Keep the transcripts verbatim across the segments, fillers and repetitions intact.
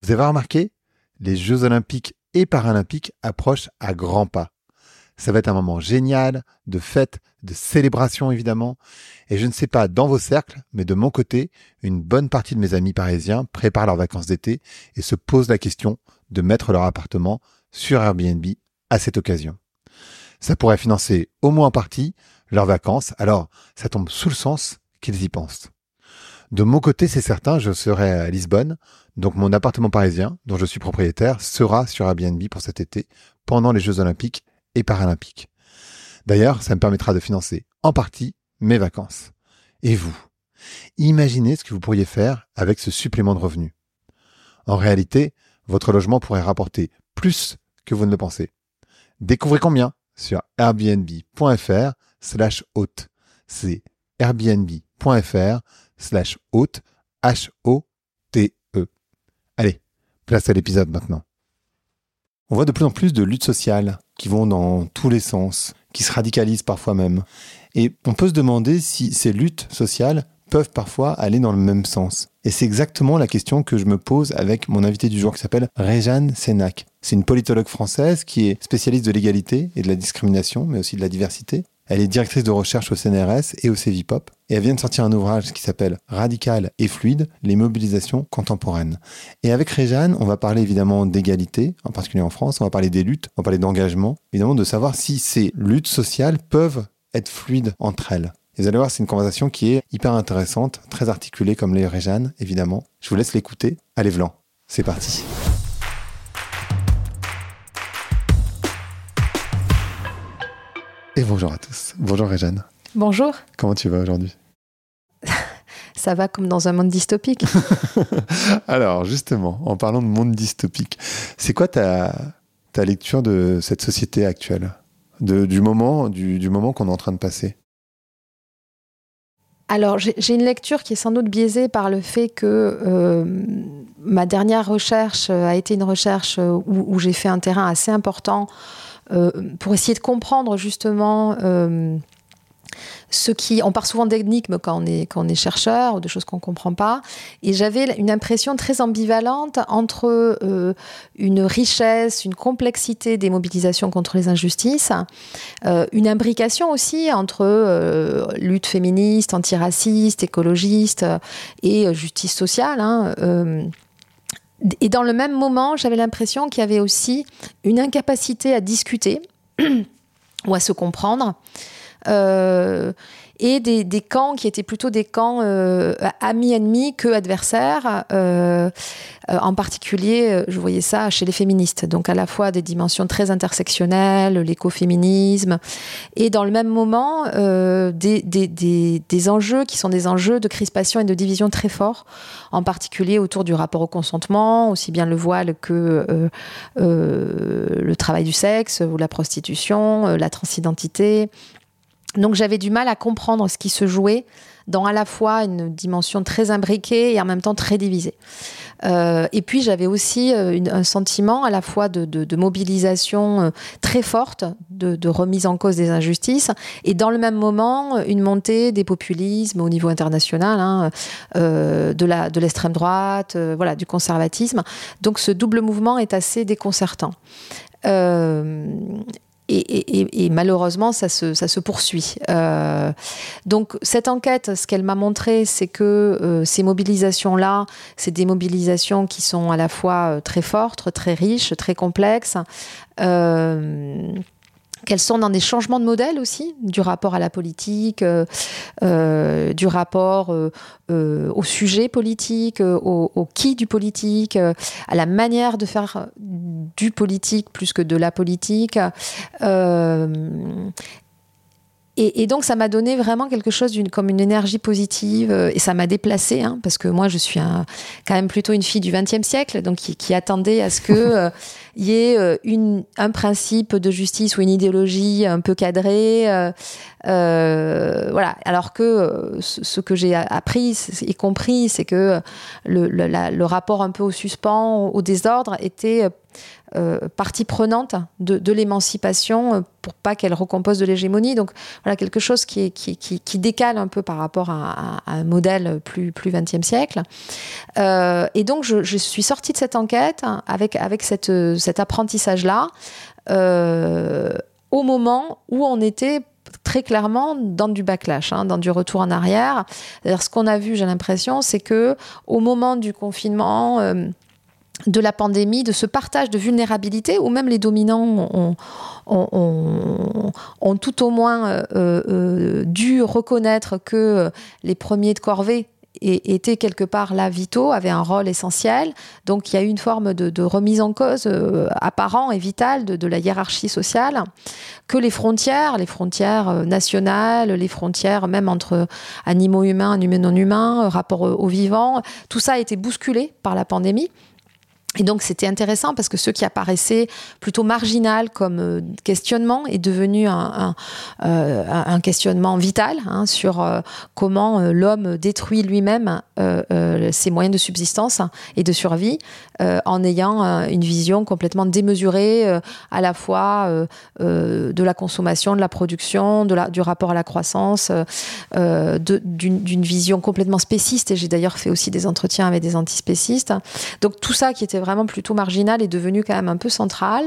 Vous avez remarqué, les Jeux Olympiques et Paralympiques approchent à grands pas. Ça va être un moment génial, de fête, de célébration évidemment. Et je ne sais pas dans vos cercles, mais de mon côté, une bonne partie de mes amis parisiens préparent leurs vacances d'été et se posent la question de mettre leur appartement sur Airbnb à cette occasion. Ça pourrait financer au moins en partie leurs vacances, alors ça tombe sous le sens qu'ils y pensent. De mon côté, c'est certain, je serai à Lisbonne, donc mon appartement parisien, dont je suis propriétaire, sera sur Airbnb pour cet été, pendant les Jeux Olympiques et Paralympiques. D'ailleurs, ça me permettra de financer en partie mes vacances. Et vous, imaginez ce que vous pourriez faire avec ce supplément de revenus. En réalité, votre logement pourrait rapporter plus que vous ne le pensez. Découvrez combien sur airbnb.fr slash hôte. C'est airbnb.fr slash hôte, H O T E. Allez, place à l'épisode maintenant. On voit de plus en plus de luttes sociales qui vont dans tous les sens, qui se radicalisent parfois même. Et on peut se demander si ces luttes sociales peuvent parfois aller dans le même sens. Et c'est exactement la question que je me pose avec mon invité du jour qui s'appelle Réjeanne Sénac. C'est une politologue française qui est spécialiste de l'égalité et de la discrimination, mais aussi de la diversité. Elle est directrice de recherche au C N R S et au Cevipof. Et elle vient de sortir un ouvrage qui s'appelle « Radical et fluide, les mobilisations contemporaines ». Et avec Réjeanne, on va parler évidemment d'égalité, en particulier en France. On va parler des luttes, on va parler d'engagement. Évidemment, de savoir si ces luttes sociales peuvent être fluides entre elles. Et vous allez voir, c'est une conversation qui est hyper intéressante, très articulée comme l'est Réjeanne, évidemment. Je vous laisse l'écouter. Allez, Vlan, c'est parti. Et bonjour à tous. Bonjour Réjeanne. Bonjour. Comment tu vas aujourd'hui ? Ça va comme dans un monde dystopique. Alors justement, en parlant de monde dystopique, c'est quoi ta, ta lecture de cette société actuelle, de, du moment, du, du moment qu'on est en train de passer ? Alors, j'ai, j'ai une lecture qui est sans doute biaisée par le fait que euh, ma dernière recherche a été une recherche où, où j'ai fait un terrain assez important euh, pour essayer de comprendre justement euh, ce qui... On part souvent d'énigmes quand on est, quand on est chercheur, ou de choses qu'on ne comprend pas. Et j'avais une impression très ambivalente entre euh, une richesse, une complexité des mobilisations contre les injustices, euh, une imbrication aussi entre euh, lutte féministe, antiraciste, écologiste et justice sociale, hein, euh, et dans le même moment, j'avais l'impression qu'il y avait aussi une incapacité à discuter ou à se comprendre, euh, et des, des camps qui étaient plutôt des camps euh, amis-ennemis que adversaires. Euh, euh, en particulier, je voyais ça chez les féministes. Donc à la fois des dimensions très intersectionnelles, l'écoféminisme, et dans le même moment, euh, des, des, des, des enjeux qui sont des enjeux de crispation et de division très forts, en particulier autour du rapport au consentement, aussi bien le voile que euh, euh, le travail du sexe, ou la prostitution, euh, la transidentité. Donc j'avais du mal à comprendre ce qui se jouait dans à la fois une dimension très imbriquée et en même temps très divisée. Euh, et puis j'avais aussi euh, une, un sentiment à la fois de, de, de mobilisation euh, très forte, de, de remise en cause des injustices, et dans le même moment une montée des populismes au niveau international, hein, euh, de, la, de l'extrême droite, euh, voilà, du conservatisme. Donc ce double mouvement est assez déconcertant. Euh, Et, et, et malheureusement, ça se, ça se poursuit. Euh, donc, cette enquête, ce qu'elle m'a montré, c'est que euh, ces mobilisations-là, c'est des mobilisations qui sont à la fois très fortes, très riches, très complexes, euh, qu'elles sont dans des changements de modèle aussi, du rapport à la politique, euh, euh, du rapport euh, euh, au sujet politique, euh, au, au qui du politique, euh, à la manière de faire du politique plus que de la politique. Euh, Et, et donc, ça m'a donné vraiment quelque chose d'une, comme une énergie positive, euh, et ça m'a déplacée, hein, parce que moi, je suis un, quand même plutôt une fille du vingtième siècle, donc qui, qui attendait à ce qu'il euh, y ait euh, une, un principe de justice ou une idéologie un peu cadrée, euh, Euh, voilà. Alors que euh, ce que j'ai appris et compris, c'est que le, le, la, le rapport un peu au suspens, au désordre, était euh, partie prenante de, de l'émancipation pour pas qu'elle recompose de l'hégémonie. Donc voilà, quelque chose qui, est, qui, qui, qui décale un peu par rapport à, à un modèle plus, plus vingtième siècle. Euh, et donc je, je suis sortie de cette enquête avec, avec cette, cet apprentissage-là euh, au moment où on était très clairement dans du backlash, hein, dans du retour en arrière. C'est-à-dire, ce qu'on a vu, j'ai l'impression, c'est que au moment du confinement, euh, de la pandémie, de ce partage de vulnérabilité, où même les dominants ont, ont, ont, ont tout au moins euh, euh, dû reconnaître que les premiers de corvée et étaient quelque part là vitaux, avaient un rôle essentiel. Donc il y a eu une forme de, de remise en cause euh, apparent et vitale de, de la hiérarchie sociale, que les frontières, les frontières nationales, les frontières même entre animaux humains, animaux non humains, rapport aux vivants, tout ça a été bousculé par la pandémie. Et donc c'était intéressant parce que ce qui apparaissait plutôt marginal comme euh, questionnement est devenu un, un, euh, un questionnement vital, hein, sur euh, comment euh, l'homme détruit lui-même euh, euh, ses moyens de subsistance et de survie euh, en ayant euh, une vision complètement démesurée euh, à la fois euh, euh, de la consommation, de la production, de la, du rapport à la croissance, euh, de, d'une, d'une vision complètement spéciste. Et j'ai d'ailleurs fait aussi des entretiens avec des antispécistes. Donc tout ça qui était vraiment plutôt marginal est devenu quand même un peu central.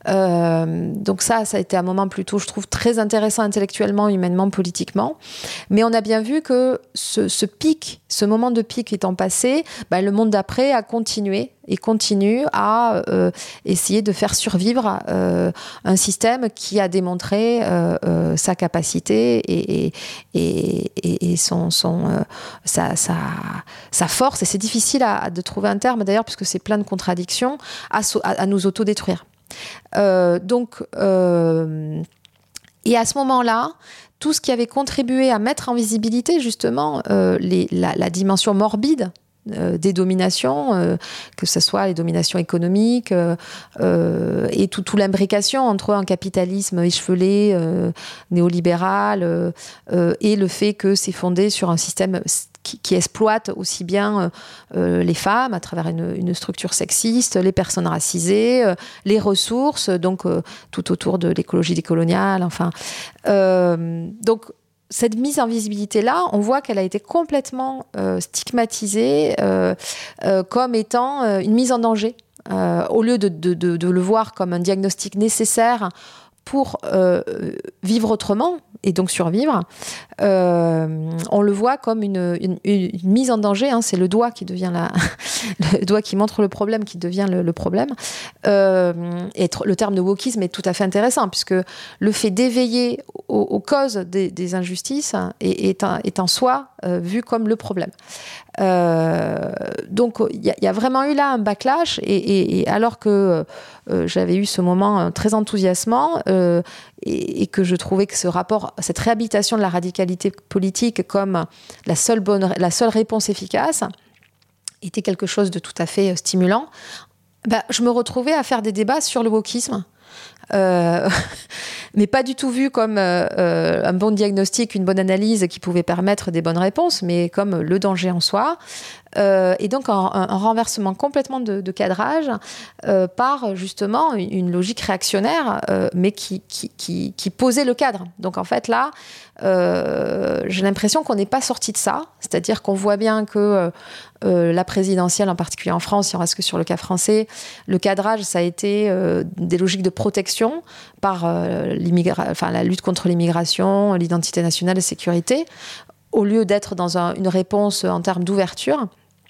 Euh, donc ça, ça a été un moment plutôt, je trouve, très intéressant intellectuellement, humainement, politiquement. Mais on a bien vu que ce, ce pic, ce moment de pic étant passé, bah, le monde d'après a continué et continue à euh, essayer de faire survivre euh, un système qui a démontré euh, euh, sa capacité et, et, et, et son, son, euh, sa, sa, sa force. Et c'est difficile à, de trouver un terme, d'ailleurs, puisque c'est plein de contradictions, à, à, à nous autodétruire. Euh, donc, euh, et à ce moment-là, tout ce qui avait contribué à mettre en visibilité, justement, euh, les, la, la dimension morbide Euh, des dominations, euh, que ce soit les dominations économiques euh, euh, et tout, tout l'imbrication entre un capitalisme échevelé, euh, néolibéral, euh, euh, et le fait que c'est fondé sur un système qui, qui exploite aussi bien euh, les femmes à travers une, une structure sexiste, les personnes racisées, euh, les ressources, donc euh, tout autour de l'écologie décoloniale, enfin. Euh, donc, cette mise en visibilité-là, on voit qu'elle a été complètement euh, stigmatisée euh, euh, comme étant euh, une mise en danger. Euh, au lieu de, de, de, de le voir comme un diagnostic nécessaire pour euh, vivre autrement et donc survivre, euh, on le voit comme une, une, une mise en danger. Hein, c'est le doigt qui devient la, le doigt qui montre le problème qui devient le, le problème. Euh, et le terme de wokisme est tout à fait intéressant puisque le fait d'éveiller aux, aux causes des, des injustices est, est, un, est en soi euh, vu comme le problème. Euh, donc il y, y a vraiment eu là un backlash et, et, et alors que euh, j'avais eu ce moment très enthousiasmant euh, et, et que je trouvais que ce rapport, cette réhabilitation de la radicalité politique comme la seule bonne, la seule réponse efficace était quelque chose de tout à fait stimulant, ben, je me retrouvais à faire des débats sur le wokisme. Euh, mais pas du tout vu comme euh, un bon diagnostic, une bonne analyse qui pouvait permettre des bonnes réponses, mais comme le danger en soi. Euh, et donc un, un renversement complètement de, de cadrage euh, par justement une, une logique réactionnaire, euh, mais qui, qui, qui, qui posait le cadre. Donc en fait là, euh, j'ai l'impression qu'on n'est pas sorti de ça, c'est-à-dire qu'on voit bien que euh, la présidentielle, en particulier en France, si on reste que sur le cas français, le cadrage, ça a été euh, des logiques de protection par euh, enfin, la lutte contre l'immigration, l'identité nationale et sécurité, au lieu d'être dans un, une réponse en termes d'ouverture.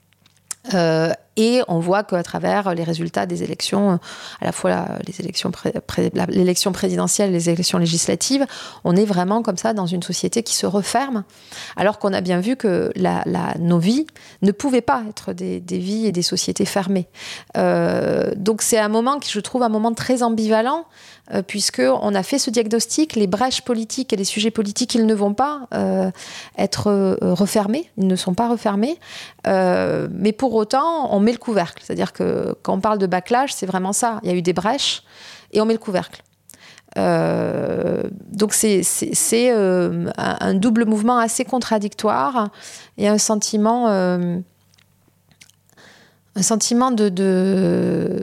Euh, et on voit qu'à travers les résultats des élections, à la fois la, les élections pré, pré, la, l'élection présidentielle et les élections législatives, on est vraiment comme ça dans une société qui se referme, alors qu'on a bien vu que la, la, nos vies ne pouvaient pas être des, des vies et des sociétés fermées. Euh, donc c'est un moment qui, je trouve, un moment très ambivalent, euh, puisqu'on a fait ce diagnostic, les brèches politiques et les sujets politiques, ils ne vont pas euh, être euh, refermés, ils ne sont pas refermés, euh, mais pour autant, on met le couvercle. C'est-à-dire que quand on parle de backlash, c'est vraiment ça. Il y a eu des brèches et on met le couvercle. Euh, donc c'est, c'est, c'est euh, un, un double mouvement assez contradictoire et un sentiment, euh, un sentiment de, de,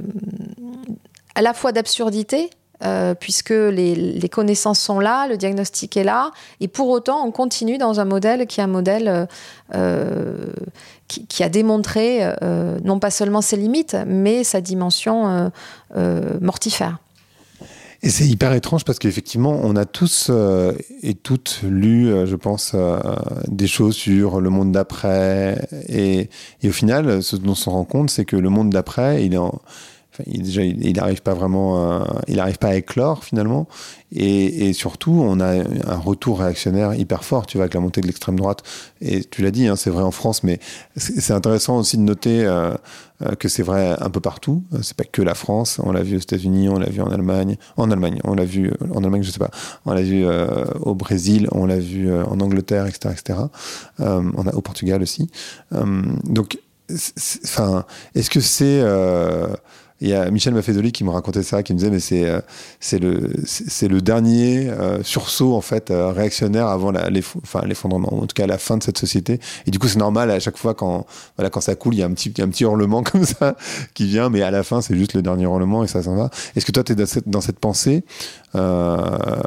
à la fois d'absurdité, euh, puisque les, les connaissances sont là, le diagnostic est là, et pour autant on continue dans un modèle qui est un modèle euh, qui, qui a démontré euh, non pas seulement ses limites, mais sa dimension euh, euh, mortifère. Et c'est hyper étrange parce qu'effectivement, on a tous euh, et toutes lu, euh, je pense, euh, des choses sur le monde d'après. Et, et au final, ce dont on se rend compte, c'est que le monde d'après, il est en... Enfin, il, déjà, il n'arrive pas vraiment, à, il n'arrive pas à éclore finalement, et, et surtout, on a un retour réactionnaire hyper fort. Tu vois, avec la montée de l'extrême droite, et tu l'as dit, hein, c'est vrai en France, mais c'est, c'est intéressant aussi de noter euh, euh, que c'est vrai un peu partout. C'est pas que la France. On l'a vu aux États-Unis, on l'a vu en Allemagne, en Allemagne, on l'a vu en Allemagne, je sais pas, on l'a vu euh, au Brésil, on l'a vu euh, en Angleterre, et cetera, et cetera. Euh, on a au Portugal aussi. Euh, donc, enfin, est-ce que c'est euh, il y a Michel Maffezoli qui me racontait ça, qui me disait mais c'est euh, c'est le c'est, c'est le dernier euh, sursaut en fait euh, réactionnaire avant la, l'eff- enfin l'effondrement, en tout cas la fin de cette société. Et du coup c'est normal à chaque fois quand voilà quand ça coule, il y a un petit il y a un petit hurlement comme ça qui vient, mais à la fin c'est juste le dernier hurlement et ça s'en va. Est-ce que toi tu es dans cette dans cette pensée euh,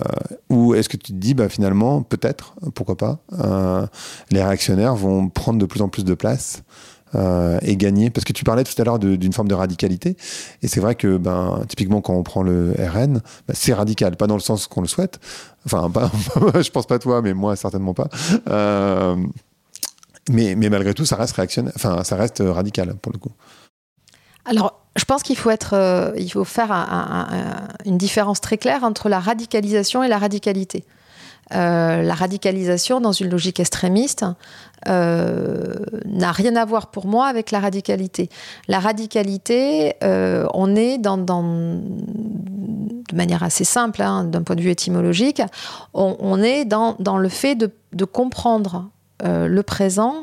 ou est-ce que tu te dis bah finalement peut-être pourquoi pas euh, les réactionnaires vont prendre de plus en plus de place Euh, et gagner, parce que tu parlais tout à l'heure de, d'une forme de radicalité, et c'est vrai que ben, typiquement quand on prend le R N, ben, c'est radical, pas dans le sens qu'on le souhaite, enfin pas, je pense pas toi, mais moi certainement pas, euh, mais, mais malgré tout ça reste réactionnaire, enfin ça reste radical pour le coup. Alors, je pense qu'il faut, être, euh, il faut faire un, un, un, une différence très claire entre la radicalisation et la radicalité. Euh, la radicalisation dans une logique extrémiste euh, n'a rien à voir pour moi avec la radicalité. La radicalité, euh, on est dans, dans, de manière assez simple, hein, d'un point de vue étymologique, on, on est dans, dans le fait de, de comprendre euh, le présent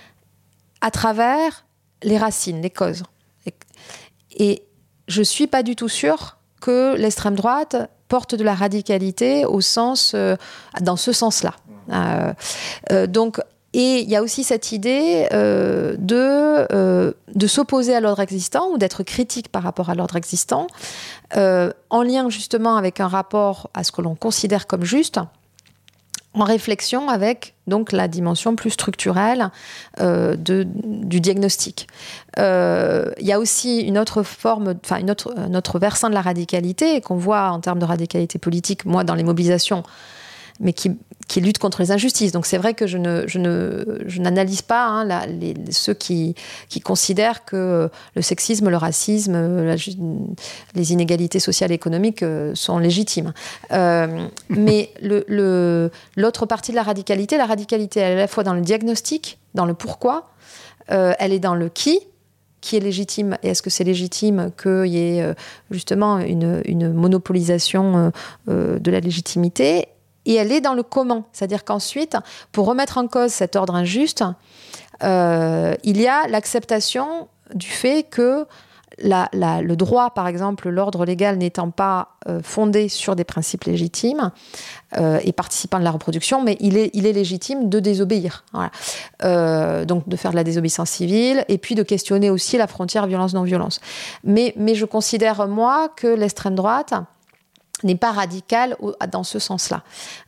à travers les racines, les causes. Et, et je ne suis pas du tout sûre que l'extrême droite porte de la radicalité au sens, euh, dans ce sens-là. Euh, euh, donc, et il y a aussi cette idée euh, de, euh, de s'opposer à l'ordre existant ou d'être critique par rapport à l'ordre existant, euh, en lien justement avec un rapport à ce que l'on considère comme juste, en réflexion avec donc la dimension plus structurelle euh, de, du diagnostic. Euh, il y a aussi une autre forme, enfin une autre, un autre versant de la radicalité qu'on voit en termes de radicalité politique, moi dans les mobilisations, mais qui, qui lutte contre les injustices. Donc c'est vrai que je, ne, je, ne, je n'analyse pas hein, la, les, ceux qui, qui considèrent que le sexisme, le racisme, la, les inégalités sociales et économiques sont légitimes. Euh, mais le, le, l'autre partie de la radicalité, la radicalité, elle est à la fois dans le diagnostic, dans le pourquoi, euh, elle est dans le qui, qui est légitime, et est-ce que c'est légitime qu'il y ait euh, justement une, une monopolisation euh, de la légitimité. Et elle est dans le comment. C'est-à-dire qu'ensuite, pour remettre en cause cet ordre injuste, euh, il y a l'acceptation du fait que la, la, le droit, par exemple, l'ordre légal n'étant pas euh, fondé sur des principes légitimes euh, et participant de la reproduction, mais il est, il est légitime de désobéir. Voilà. Euh, donc de faire de la désobéissance civile et puis de questionner aussi la frontière violence-non-violence. Mais, mais je considère, moi, que l'extrême droite n'est pas radical dans ce sens-là.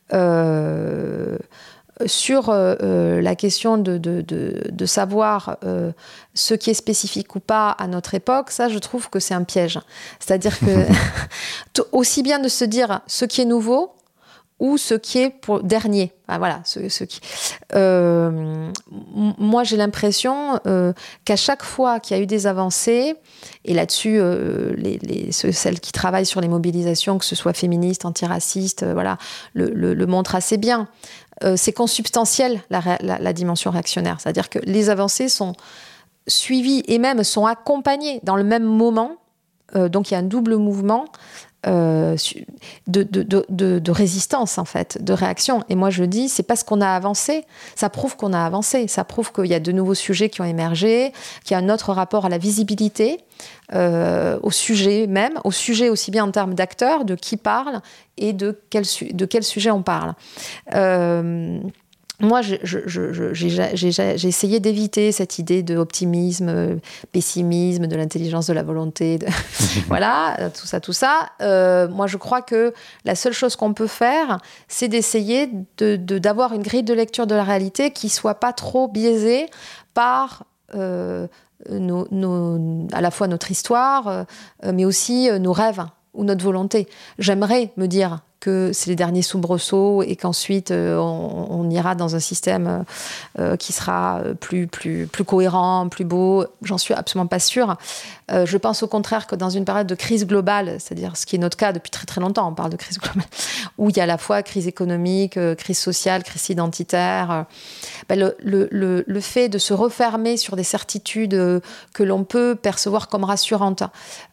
Euh, sur euh, la question de, de, de, de savoir euh, ce qui est spécifique ou pas à notre époque, ça, je trouve que c'est un piège. C'est-à-dire que aussi bien de se dire ce qui est nouveau ou ce qui est pour dernier. Ah, voilà, ce, ce qui. Euh, moi, j'ai l'impression euh, qu'à chaque fois qu'il y a eu des avancées, et là-dessus, euh, les, les, ceux, celles qui travaillent sur les mobilisations, que ce soit féministes, antiracistes, euh, voilà, le, le, le montrent assez bien. Euh, c'est consubstantiel la, la, la dimension réactionnaire, c'est-à-dire que les avancées sont suivies et même sont accompagnées dans le même moment. Euh, donc il y a un double mouvement euh, de, de, de, de, de résistance, en fait, de réaction. Et moi, je dis, c'est parce qu'on a avancé, ça prouve qu'on a avancé, ça prouve qu'il y a de nouveaux sujets qui ont émergé, qu'il y a un autre rapport à la visibilité, euh, au sujet même, au sujet aussi bien en termes d'acteurs, de qui parle et de quel, su- de quel sujet on parle. Euh, Moi, je, je, je, j'ai, j'ai, j'ai essayé d'éviter cette idée d'optimisme, pessimisme, de l'intelligence de la volonté, de... voilà, tout ça, tout ça. Euh, moi, je crois que la seule chose qu'on peut faire, c'est d'essayer de, de, d'avoir une grille de lecture de la réalité qui soit pas trop biaisée par euh, nos, nos, à la fois notre histoire, euh, mais aussi nos rêves ou notre volonté. J'aimerais me dire que c'est les derniers soubresauts et qu'ensuite euh, on, on ira dans un système euh, qui sera plus, plus, plus cohérent, plus beau. J'en suis absolument pas sûre. Euh, je pense au contraire que dans une période de crise globale, c'est-à-dire ce qui est notre cas depuis très très longtemps, on parle de crise globale, où il y a à la fois crise économique, euh, crise sociale, crise identitaire, euh, ben le, le, le, le fait de se refermer sur des certitudes euh, que l'on peut percevoir comme rassurantes,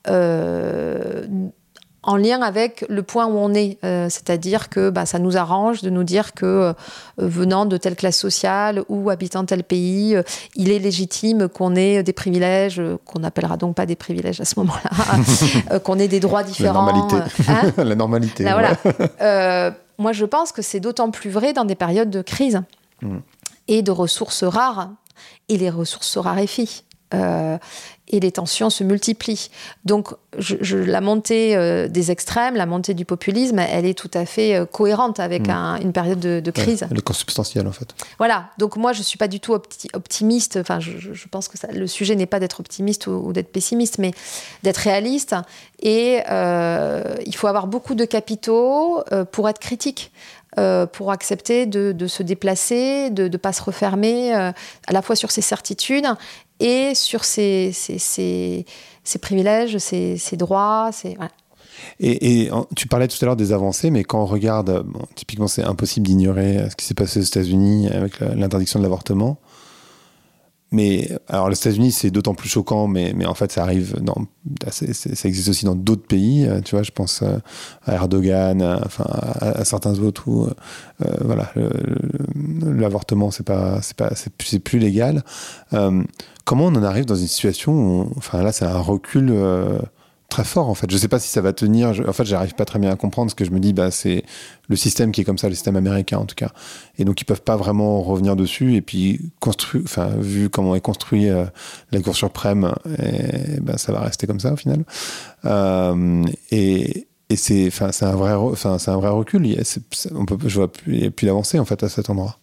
euh, en lien avec le point où on est. Euh, c'est-à-dire que bah, ça nous arrange de nous dire que euh, venant de telle classe sociale ou habitant tel pays, euh, il est légitime qu'on ait des privilèges, euh, qu'on n'appellera donc pas des privilèges à ce moment-là, euh, qu'on ait des droits différents. La normalité. Euh, hein La normalité. Là, ouais. voilà. euh, moi, je pense que c'est d'autant plus vrai dans des périodes de crise mmh. et de ressources rares. Et les ressources se raréfient. Euh, et les tensions se multiplient. Donc, je, je, la montée euh, des extrêmes, la montée du populisme, elle est tout à fait euh, cohérente avec mmh. un, une période de, de crise. Ouais, elle est consubstantielle, en fait. Voilà. Donc, moi, je ne suis pas du tout opti- optimiste. Enfin, je, je pense que ça, le sujet n'est pas d'être optimiste ou, ou d'être pessimiste, mais d'être réaliste. Et euh, il faut avoir beaucoup de capitaux euh, pour être critique. Euh, pour accepter de, de se déplacer, de ne pas se refermer, euh, à la fois sur ses certitudes et sur ses, ses, ses, ses privilèges, ses, ses droits. Ses, voilà. Et, et tu parlais tout à l'heure des avancées, mais quand on regarde, bon, typiquement c'est impossible d'ignorer ce qui s'est passé aux États-Unis avec la, l'interdiction de l'avortement. Mais alors, les États-Unis, c'est d'autant plus choquant, mais, mais en fait, ça arrive, dans, c'est, c'est, ça existe aussi dans d'autres pays. Tu vois, je pense à Erdogan, à, enfin, à, à certains autres où, euh, voilà, le, le, l'avortement, c'est pas, c'est pas, c'est, c'est plus légal. Euh, comment on en arrive dans une situation où, on, enfin, là, c'est un recul euh, très fort, en fait. Je sais pas si ça va tenir. Je, en fait, j'arrive pas très bien à comprendre, parce que je me dis, bah, c'est le système qui est comme ça, le système américain, en tout cas. Et donc, ils peuvent pas vraiment revenir dessus. Et puis, construire, enfin, vu comment est construit euh, la Cour suprême, et, ben, ça va rester comme ça, au final. Euh, et, et c'est, enfin, c'est un vrai, enfin, c'est un vrai recul. Il y a, c'est, on peut, je vois plus, il y a plus d'avancée, en fait, à cet endroit.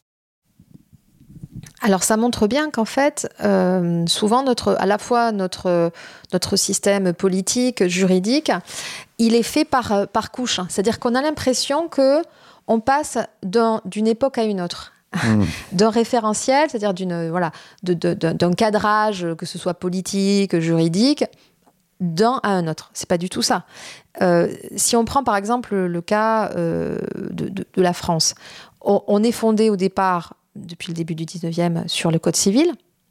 Alors, ça montre bien qu'en fait, euh, souvent, notre, à la fois notre, notre système politique, juridique, il est fait par, par couche. C'est-à-dire qu'on a l'impression qu'on passe d'un, d'une époque à une autre. Mmh. D'un référentiel, c'est-à-dire d'une, voilà, de, de, de, d'un cadrage, que ce soit politique, juridique, d'un à un autre. C'est pas du tout ça. Euh, si on prend par exemple le cas euh, de, de, de la France, on, on est fondé au départ, depuis le début du dix-neuvième, sur le Code civil,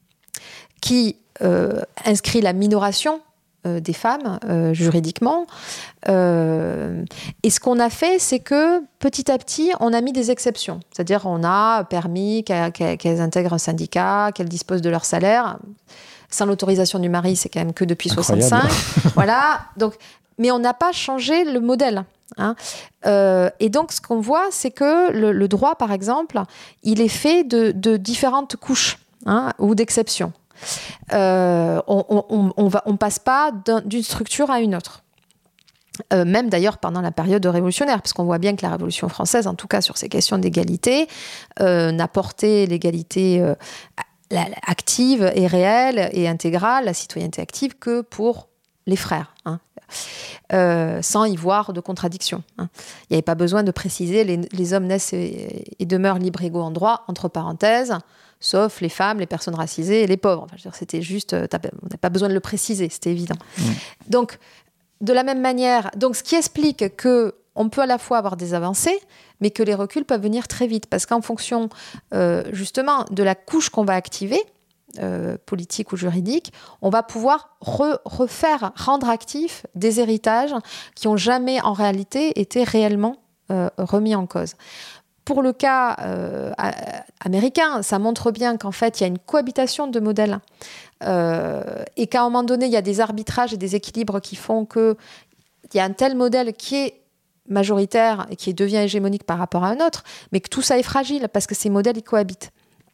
qui euh, inscrit la minoration euh, des femmes euh, juridiquement. Euh, et ce qu'on a fait, c'est que petit à petit, on a mis des exceptions. C'est-à-dire, on a permis qu'elles, qu'elles intègrent un syndicat, qu'elles disposent de leur salaire. Sans l'autorisation du mari, c'est quand même que depuis Incroyable. soixante-cinq. Voilà. Donc, mais on n'a pas changé le modèle. Hein. Euh, et donc, ce qu'on voit, c'est que le, le droit, par exemple, il est fait de, de différentes couches, hein, ou d'exceptions. Euh, on on, on, va, on passe pas d'un, d'une structure à une autre. Euh, même d'ailleurs pendant la période révolutionnaire, parce qu'on voit bien que la Révolution française, en tout cas sur ces questions d'égalité, euh, n'a porté l'égalité euh, active et réelle et intégrale, la citoyenneté active, que pour les frères, hein. Euh, sans y voir de contradiction. Hein. Il n'y avait pas besoin de préciser les, les hommes naissent et, et demeurent libres égaux en droit, entre parenthèses, sauf les femmes, les personnes racisées et les pauvres. Enfin, je veux dire, c'était juste, on n'a pas besoin de le préciser, c'était évident. Mmh. Donc, de la même manière, donc ce qui explique que on peut à la fois avoir des avancées, mais que les reculs peuvent venir très vite, parce qu'en fonction euh, justement de la couche qu'on va activer, euh, politique ou juridique, on va pouvoir re- refaire, rendre actifs des héritages qui n'ont jamais en réalité été réellement euh, remis en cause. Pour le cas euh, américain, ça montre bien qu'en fait, il y a une cohabitation de modèles euh, et qu'à un moment donné, il y a des arbitrages et des équilibres qui font qu'il y a un tel modèle qui est majoritaire et qui devient hégémonique par rapport à un autre, mais que tout ça est fragile parce que ces modèles, ils cohabitent.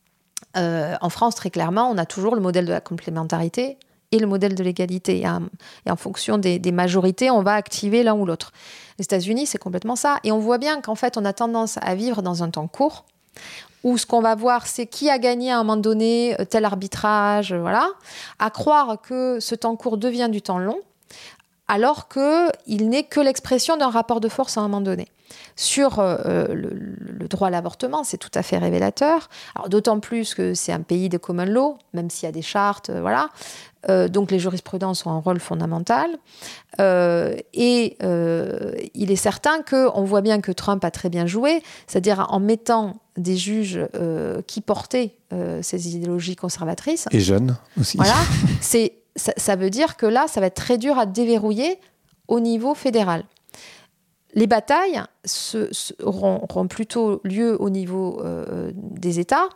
Euh, en France, très clairement, on a toujours le modèle de la complémentarité et le modèle de l'égalité. Et, un, et en fonction des, des majorités, on va activer l'un ou l'autre. Les États-Unis, c'est complètement ça. Et on voit bien qu'en fait, on a tendance à vivre dans un temps court, où ce qu'on va voir, c'est qui a gagné à un moment donné tel arbitrage, voilà, à croire que ce temps court devient du temps long, alors qu'il n'est que l'expression d'un rapport de force à un moment donné. Sur euh, le, le droit à l'avortement, c'est tout à fait révélateur. Alors, d'autant plus que c'est un pays de common law, même s'il y a des chartes, euh, voilà. Euh, donc les jurisprudences ont un rôle fondamental. Euh, et euh, il est certain qu'on voit bien que Trump a très bien joué, c'est-à-dire en mettant des juges euh, qui portaient euh, ces idéologies conservatrices. Et jeunes aussi. Voilà, c'est, ça, ça veut dire que là, ça va être très dur à déverrouiller au niveau fédéral. Les batailles se, se, auront, auront plutôt lieu au niveau euh, des États,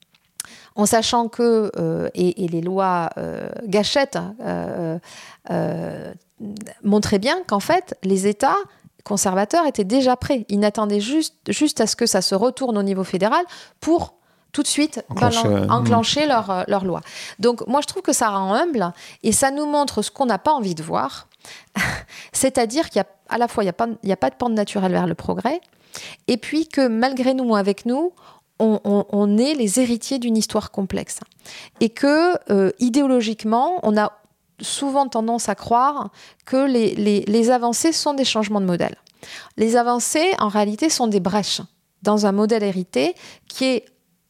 en sachant que, euh, et, et les lois euh, gâchettes euh, euh, montraient bien qu'en fait, les États conservateurs étaient déjà prêts. Ils n'attendaient juste, juste à ce que ça se retourne au niveau fédéral pour tout de suite enclencher, balan- enclencher mmh. leur, leur loi. Donc moi, je trouve que ça rend humble et ça nous montre ce qu'on n'a pas envie de voir. C'est-à-dire qu'il y a à la fois, il n'y a pas, il n'y a pas de pente naturelle vers le progrès, et puis que malgré nous, avec nous, on, on, on est les héritiers d'une histoire complexe. Et que, euh, idéologiquement, on a souvent tendance à croire que les, les, les avancées sont des changements de modèle. Les avancées, en réalité, sont des brèches dans un modèle hérité qui est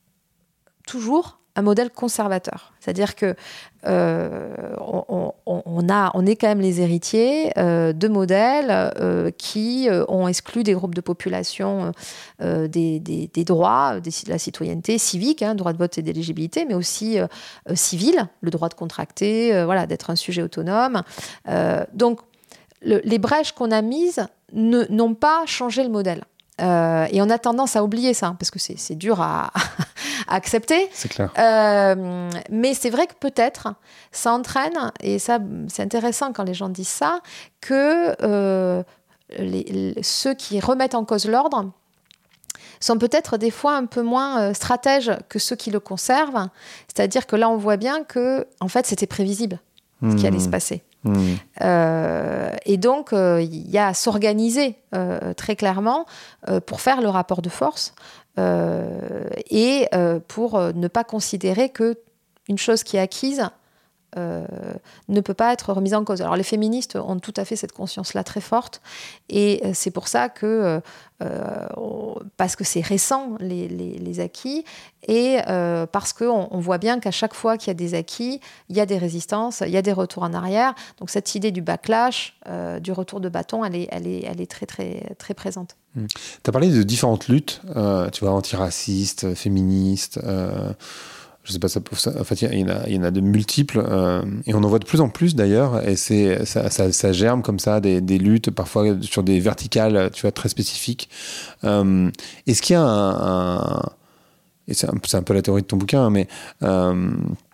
toujours un modèle conservateur. C'est-à-dire que euh, on, on, on, a, on est quand même les héritiers euh, de modèles euh, qui euh, ont exclu des groupes de population euh, des, des, des droits, des, de la citoyenneté civique, hein, droit de vote et d'éligibilité, mais aussi euh, euh, civil, le droit de contracter, euh, voilà, d'être un sujet autonome. Euh, donc, le, les brèches qu'on a mises ne, n'ont pas changé le modèle. Euh, et on a tendance à oublier ça, parce que c'est, c'est dur à, à accepter. C'est clair. Euh, mais c'est vrai que peut-être ça entraîne, et ça c'est intéressant quand les gens disent ça, que euh, les, les, ceux qui remettent en cause l'ordre sont peut-être des fois un peu moins stratèges que ceux qui le conservent. C'est-à-dire que là, on voit bien que, en fait, c'était prévisible mmh. ce qui allait se passer. Mmh. Euh, et donc, il euh, y a à s'organiser euh, très clairement euh, pour faire le rapport de force euh, et euh, pour euh, ne pas considérer qu'une chose qui est acquise euh, ne peut pas être remise en cause. Alors, les féministes ont tout à fait cette conscience-là très forte et euh, c'est pour ça que, euh, on, parce que c'est récent, les, les, les acquis, et euh, parce qu'on on voit bien qu'à chaque fois qu'il y a des acquis, il y a des résistances, il y a des retours en arrière. Donc cette idée du backlash, euh, du retour de bâton, elle est, elle est, elle est très, très, très présente. Mmh. Tu as parlé de différentes luttes, euh, tu vois, antiracistes, féministes, euh, je sais pas, ça, ça, en fait, il y, y, y en a de multiples, euh, et on en voit de plus en plus d'ailleurs, et c'est, ça, ça, ça germe comme ça, des, des luttes, parfois sur des verticales, tu vois, très spécifiques. Euh, est-ce qu'il y a un... un et c'est un, c'est un peu la théorie de ton bouquin, mais euh,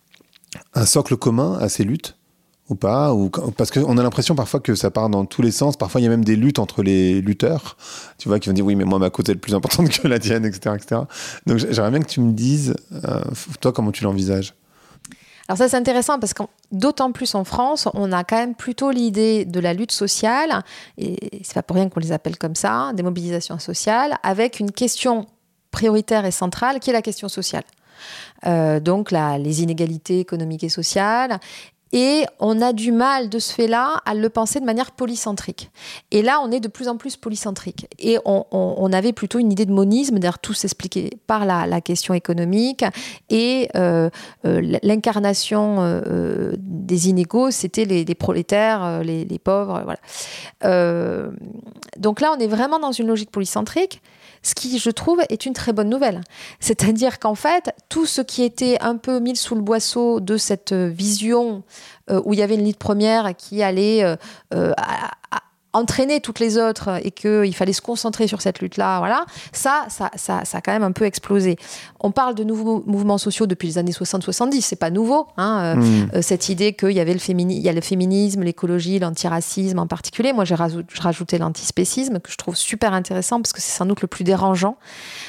un socle commun à ces luttes ou pas, ou, parce qu'on a l'impression parfois que ça part dans tous les sens, parfois il y a même des luttes entre les lutteurs, tu vois, qui vont dire oui mais moi ma cause est plus importante que la tienne, et cetera, et cetera. Donc j'aimerais bien que tu me dises, euh, toi comment tu l'envisages. Alors ça c'est intéressant parce que d'autant plus en France, on a quand même plutôt l'idée de la lutte sociale, et c'est pas pour rien qu'on les appelle comme ça, des mobilisations sociales, avec une question prioritaire et centrale qui est la question sociale. Euh, donc la, les inégalités économiques et sociales. Et on a du mal de ce fait-là à le penser de manière polycentrique. Et là, on est de plus en plus polycentrique. Et on, on, on avait plutôt une idée de monisme, d'ailleurs tout s'expliquait par la, la question économique. Et euh, euh, l'incarnation euh, des inégaux, c'était les, les prolétaires, les, les pauvres. Voilà. Euh, donc là, on est vraiment dans une logique polycentrique. Ce qui, je trouve, est une très bonne nouvelle. C'est-à-dire qu'en fait, tout ce qui était un peu mis sous le boisseau de cette vision euh, où il y avait une lutte première qui allait euh, euh, à, à entraîner toutes les autres et qu'il fallait se concentrer sur cette lutte-là, voilà, ça, ça, ça, ça a quand même un peu explosé. On parle de nouveaux mouvements sociaux depuis les années soixante soixante-dix, c'est pas nouveau, hein, mmh. euh, cette idée qu'il y avait le, fémini- il y a le féminisme, l'écologie, l'antiracisme en particulier. Moi, j'ai rajouté, j'ai rajouté l'antispécisme, que je trouve super intéressant parce que c'est sans doute le plus dérangeant.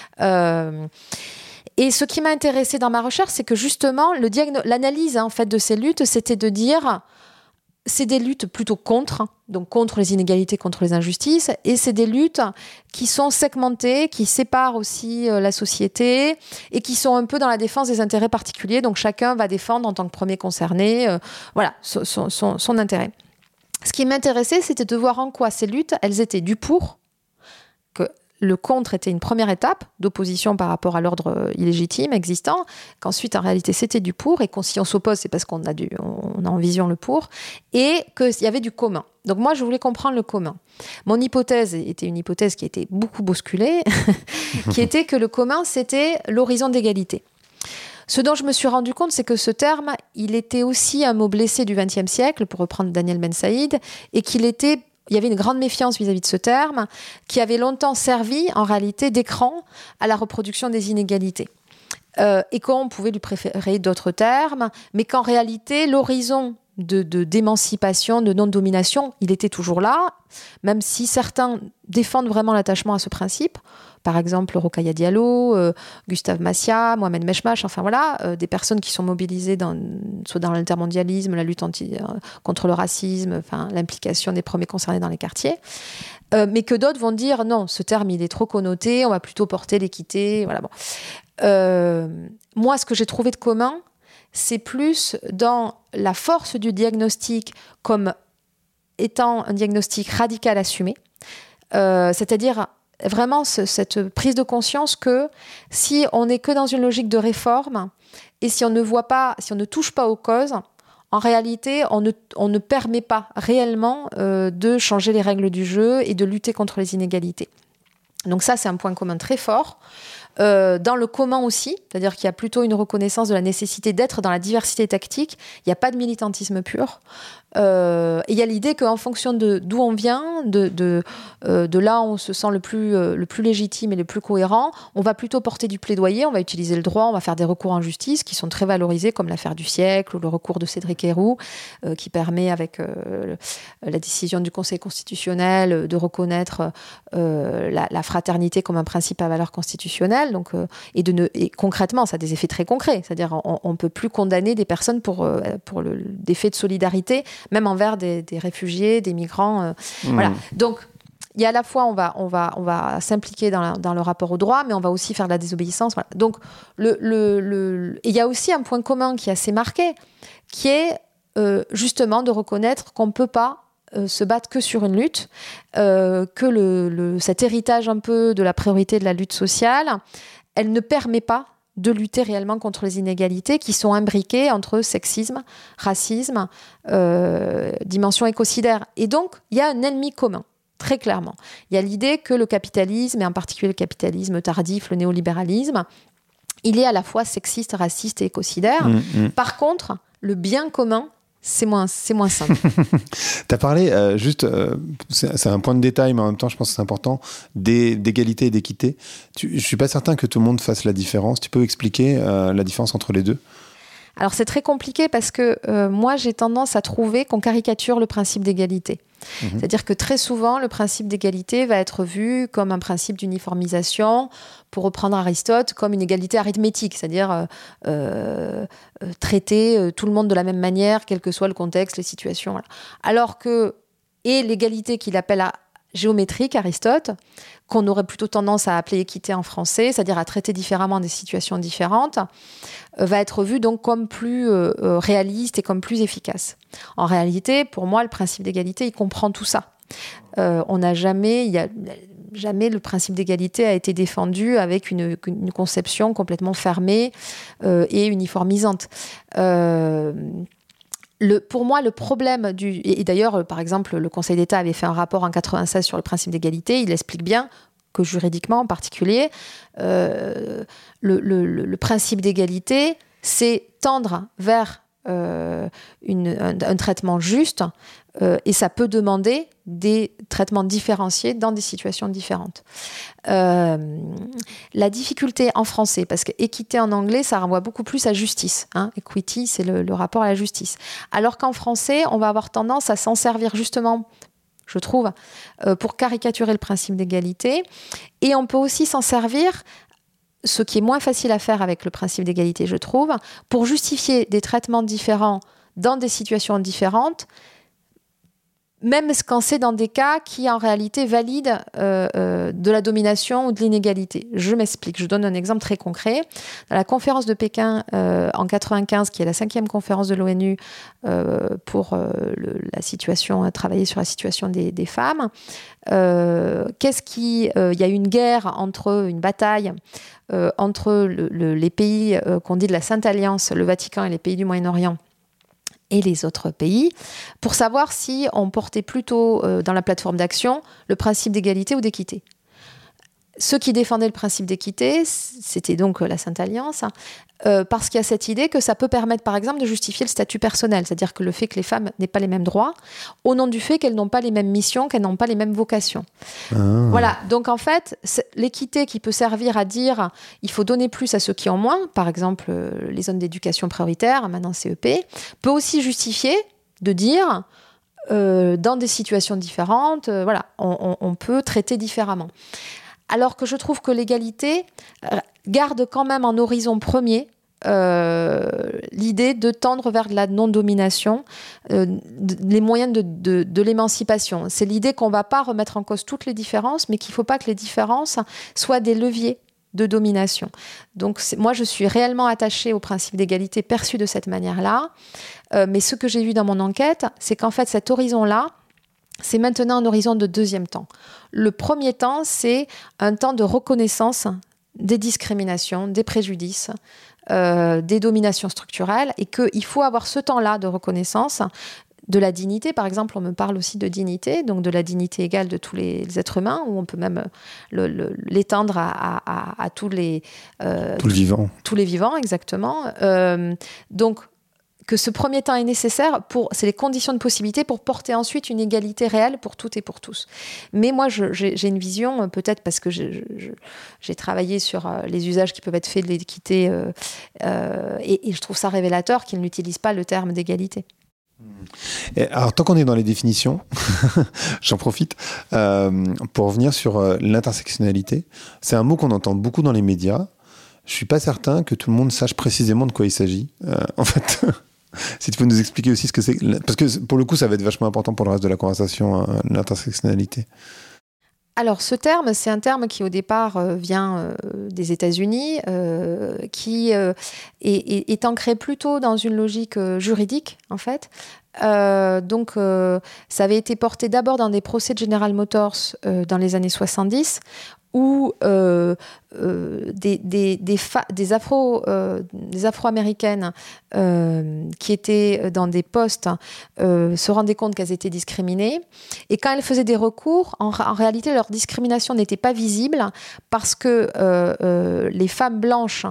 Euh, et ce qui m'a intéressé dans ma recherche, c'est que justement, le diagno- l'analyse hein, en fait, de ces luttes, c'était de dire... c'est des luttes plutôt contre, donc contre les inégalités, contre les injustices, et c'est des luttes qui sont segmentées, qui séparent aussi euh, la société, et qui sont un peu dans la défense des intérêts particuliers, donc chacun va défendre en tant que premier concerné, euh, voilà, son, son, son intérêt. Ce qui m'intéressait, c'était de voir en quoi ces luttes, elles étaient du pour, que le contre était une première étape d'opposition par rapport à l'ordre illégitime existant, qu'ensuite en réalité c'était du pour, et que si on s'oppose c'est parce qu'on a, du, on a en vision le pour, et qu'il y avait du commun. Donc moi je voulais comprendre le commun. Mon hypothèse était une hypothèse qui était beaucoup bousculée, qui était que le commun c'était l'horizon d'égalité. Ce dont je me suis rendu compte, c'est que ce terme, il était aussi un mot blessé du vingtième siècle, pour reprendre Daniel Ben Saïd, et qu'il était... il y avait une grande méfiance vis-à-vis de ce terme qui avait longtemps servi, en réalité, d'écran à la reproduction des inégalités. Euh, et qu'on pouvait lui préférer d'autres termes, mais qu'en réalité, l'horizon de, de, d'émancipation, de non-domination, il était toujours là, même si certains défendent vraiment l'attachement à ce principe. Par exemple, Rokhaya Diallo, euh, Gustave Massia, Mohamed Meshmash, enfin voilà, euh, des personnes qui sont mobilisées dans, soit dans l'intermondialisme, la lutte anti, euh, contre le racisme, enfin, l'implication des premiers concernés dans les quartiers. Euh, mais que d'autres vont dire non, ce terme il est trop connoté, on va plutôt porter l'équité. Voilà, bon. euh, moi, ce que j'ai trouvé de commun, c'est plus dans la force du diagnostic comme étant un diagnostic radical assumé, euh, c'est-à-dire vraiment ce, cette prise de conscience que si on n'est que dans une logique de réforme et si on ne voit pas, si on ne touche pas aux causes, en réalité, on ne, on ne permet pas réellement euh, de changer les règles du jeu et de lutter contre les inégalités. Donc ça, c'est un point commun très fort. Euh, dans le commun aussi, c'est-à-dire qu'il y a plutôt une reconnaissance de la nécessité d'être dans la diversité tactique. Il n'y a pas de militantisme pur. Euh, et il y a l'idée qu'en fonction de d'où on vient, de, de, euh, de là où on se sent le plus, euh, le plus légitime et le plus cohérent, on va plutôt porter du plaidoyer, on va utiliser le droit, on va faire des recours en justice qui sont très valorisés, comme l'affaire du siècle ou le recours de Cédric Herrou, euh, qui permet, avec euh, la décision du Conseil constitutionnel, de reconnaître euh, la, la fraternité comme un principe à valeur constitutionnelle. Donc, euh, et, de ne, et concrètement, ça a des effets très concrets. C'est-à-dire on ne peut plus condamner des personnes pour, euh, pour le, des faits de solidarité, même envers des, des réfugiés, des migrants. Euh, mmh. Voilà. Donc, il y a à la fois, on va, on va, on va s'impliquer dans, la, dans le rapport au droit, mais on va aussi faire de la désobéissance. Voilà. Donc, le, le, le, et il y a aussi un point commun qui est assez marqué, qui est euh, justement de reconnaître qu'on ne peut pas euh, se battre que sur une lutte, euh, que le, le, cet héritage un peu de la priorité de la lutte sociale, elle ne permet pas de lutter réellement contre les inégalités qui sont imbriquées entre sexisme, racisme, euh, dimension écocidaire. Et donc, il y a un ennemi commun, très clairement. Il y a l'idée que le capitalisme, et en particulier le capitalisme tardif, le néolibéralisme, il est à la fois sexiste, raciste et écocidaire. Mmh, mmh. Par contre, le bien commun, c'est moins, c'est moins simple. Tu as parlé, euh, juste, euh, c'est, c'est un point de détail, mais en même temps, je pense que c'est important, d'é, d'égalité et d'équité. Tu, je ne suis pas certain que tout le monde fasse la différence. Tu peux expliquer euh, la différence entre les deux ? Alors, c'est très compliqué parce que euh, moi, j'ai tendance à trouver qu'on caricature le principe d'égalité. Mmh. C'est-à-dire que très souvent, le principe d'égalité va être vu comme un principe d'uniformisation, pour reprendre Aristote, comme une égalité arithmétique, c'est-à-dire euh, euh, traiter euh, tout le monde de la même manière, quel que soit le contexte, les situations. Voilà. Alors que, et l'égalité qu'il appelle à géométrique, Aristote, qu'on aurait plutôt tendance à appeler équité en français, c'est-à-dire à traiter différemment des situations différentes, euh, va être vu donc comme plus euh, réaliste et comme plus efficace. En réalité, pour moi, le principe d'égalité, il comprend tout ça. Euh, on n'a jamais, il y a jamais le principe d'égalité a été défendu avec une, une conception complètement fermée euh, et uniformisante. Euh, Le, pour moi, le problème du... Et d'ailleurs, par exemple, le Conseil d'État avait fait un rapport en quatre-vingt-seize sur le principe d'égalité. Il explique bien que juridiquement en particulier, euh, le, le, le principe d'égalité, c'est tendre vers euh, une, un, un traitement juste, euh, et ça peut demander des traitements différenciés dans des situations différentes. Euh, la difficulté en français, parce que équité en anglais, ça renvoie beaucoup plus à justice. Hein. Equity, c'est le, le rapport à la justice. Alors qu'en français, on va avoir tendance à s'en servir justement, je trouve, euh, pour caricaturer le principe d'égalité. Et on peut aussi s'en servir, ce qui est moins facile à faire avec le principe d'égalité, je trouve, pour justifier des traitements différents dans des situations différentes, même quand c'est dans des cas qui en réalité valident euh, euh, de la domination ou de l'inégalité. Je m'explique, je donne un exemple très concret. Dans la conférence de Pékin euh, en quatre-vingt-quinze, qui est la cinquième conférence de l'ONU euh, pour euh, le, la situation, à travailler sur la situation des, des femmes, euh, qu'est-ce qui, euh, il y a eu une guerre entre, une bataille euh, entre le, le, les pays euh, qu'on dit de la Sainte Alliance, le Vatican et les pays du Moyen-Orient, et les autres pays, pour savoir si on portait plutôt euh, dans la plateforme d'action le principe d'égalité ou d'équité. Ceux qui défendaient le principe d'équité, c'était donc la Sainte Alliance, euh, parce qu'il y a cette idée que ça peut permettre, par exemple, de justifier le statut personnel, c'est-à-dire que le fait que les femmes n'aient pas les mêmes droits, au nom du fait qu'elles n'ont pas les mêmes missions, qu'elles n'ont pas les mêmes vocations. Ah. Voilà, donc en fait, l'équité qui peut servir à dire il faut donner plus à ceux qui ont moins, par exemple euh, les zones d'éducation prioritaire, maintenant C E P, peut aussi justifier de dire euh, dans des situations différentes, euh, voilà, on, on, on peut traiter différemment. Alors que je trouve que l'égalité garde quand même en horizon premier euh, l'idée de tendre vers de la non-domination, euh, de, les moyens de, de, de l'émancipation. C'est l'idée qu'on ne va pas remettre en cause toutes les différences, mais qu'il ne faut pas que les différences soient des leviers de domination. Donc moi, je suis réellement attachée au principe d'égalité perçu de cette manière-là. Euh, mais ce que j'ai vu dans mon enquête, c'est qu'en fait, cet horizon-là, c'est maintenant un horizon de deuxième temps. Le premier temps, c'est un temps de reconnaissance des discriminations, des préjudices, euh, des dominations structurelles, et qu'il faut avoir ce temps-là de reconnaissance de la dignité. Par exemple, on me parle aussi de dignité, donc de la dignité égale de tous les, les êtres humains, où on peut même le, le, l'étendre à, à, à tous les... Euh, tous les vivants. Tous les vivants, exactement. Euh, donc, que ce premier temps est nécessaire, pour, c'est les conditions de possibilité pour porter ensuite une égalité réelle pour toutes et pour tous. Mais moi, je, j'ai, j'ai une vision, peut-être parce que je, je, j'ai travaillé sur euh, les usages qui peuvent être faits de l'équité, euh, euh, et, et je trouve ça révélateur qu'ils n'utilisent pas le terme d'égalité. Et alors, tant qu'on est dans les définitions, j'en profite euh, pour revenir sur euh, l'intersectionnalité. C'est un mot qu'on entend beaucoup dans les médias. Je ne suis pas certain que tout le monde sache précisément de quoi il s'agit. Euh, en fait... Si tu peux nous expliquer aussi ce que c'est, parce que pour le coup ça va être vachement important pour le reste de la conversation, hein, l'intersectionnalité. Alors ce terme, c'est un terme qui au départ euh, vient euh, des États-Unis, euh, qui euh, est, est, est ancré plutôt dans une logique euh, juridique en fait. Euh, donc euh, ça avait été porté d'abord dans des procès de General Motors euh, dans les années soixante-dix, où euh, euh, des, des, des, fa- des, Afro, euh, des Afro-Américaines euh, qui étaient dans des postes euh, se rendaient compte qu'elles étaient discriminées. Et quand elles faisaient des recours, en, en réalité, leur discrimination n'était pas visible parce que euh, euh, les femmes blanches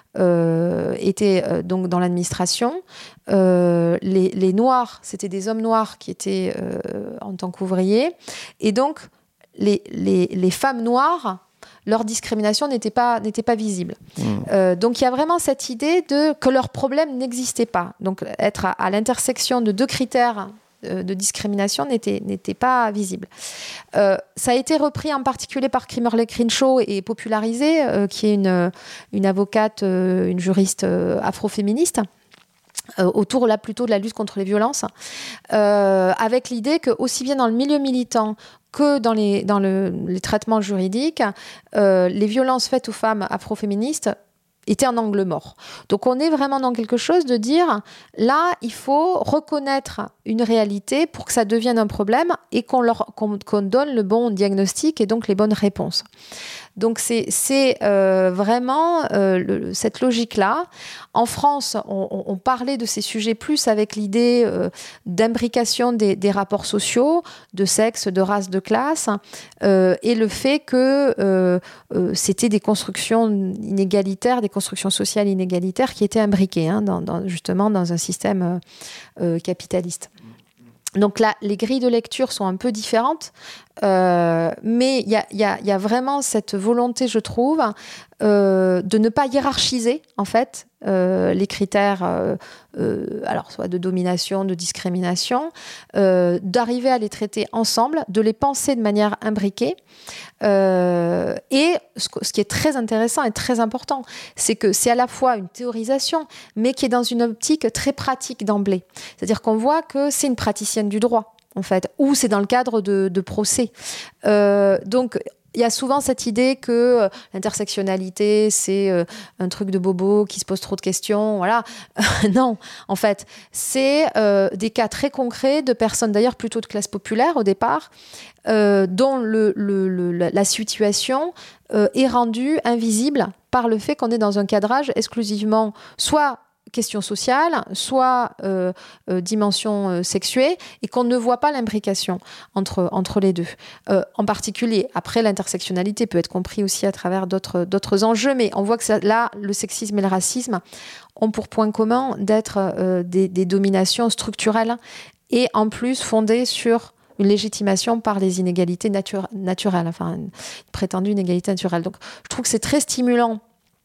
Euh, étaient euh, donc dans l'administration. Euh, les, les Noirs, c'était des hommes noirs qui étaient euh, en tant qu'ouvriers. Et donc, les, les, les femmes noires, leur discrimination n'était pas, n'était pas visible. Mmh. Euh, donc, il y a vraiment cette idée de, que leur problème n'existait pas. Donc, être à, à l'intersection de deux critères de discrimination n'était, n'était pas visible. Euh, ça a été repris en particulier par Kimberlé Crenshaw et popularisé, euh, qui est une, une avocate, euh, une juriste euh, afroféministe, euh, autour là plutôt de la lutte contre les violences, euh, avec l'idée que aussi bien dans le milieu militant que dans les, dans le, les traitements juridiques, euh, les violences faites aux femmes afroféministes était un angle mort. Donc on est vraiment dans quelque chose de dire, là, il faut reconnaître une réalité pour que ça devienne un problème et qu'on, leur, qu'on, qu'on donne le bon diagnostic et donc les bonnes réponses. Donc c'est, c'est euh, vraiment euh, le, cette logique-là. En France, on, on parlait de ces sujets plus avec l'idée euh, d'imbrication des, des rapports sociaux, de sexe, de race, de classe, euh, et le fait que euh, euh, c'était des constructions inégalitaires, des constructions sociales inégalitaires qui étaient imbriquées, hein, dans, dans, justement dans un système euh, capitaliste. Donc là, les grilles de lecture sont un peu différentes, euh, mais il y a, y a, y a vraiment cette volonté, je trouve, euh, de ne pas hiérarchiser, en fait, euh, les critères, euh, euh, alors soit de domination, de discrimination, euh, d'arriver à les traiter ensemble, de les penser de manière imbriquée. Euh, et ce, ce qui est très intéressant et très important, c'est que c'est à la fois une théorisation, mais qui est dans une optique très pratique d'emblée. C'est-à-dire qu'on voit que c'est une praticienne du droit, en fait, ou c'est dans le cadre de, de procès. Euh, donc, il y a souvent cette idée que l'intersectionnalité, c'est un truc de bobo qui se pose trop de questions. Voilà. Non, en fait, c'est euh, des cas très concrets de personnes, d'ailleurs plutôt de classe populaire au départ, euh, dont le, le, le, la situation euh, est rendue invisible par le fait qu'on est dans un cadrage exclusivement soit question sociale, soit euh, euh, dimension euh, sexuée, et qu'on ne voit pas l'imbrication entre, entre les deux. Euh, en particulier, après, l'intersectionnalité peut être compris aussi à travers d'autres, d'autres enjeux, mais on voit que ça, là, le sexisme et le racisme ont pour point commun d'être euh, des, des dominations structurelles et en plus fondées sur une légitimation par les inégalités nature, naturelles, enfin une prétendue inégalité naturelle. Donc je trouve que c'est très stimulant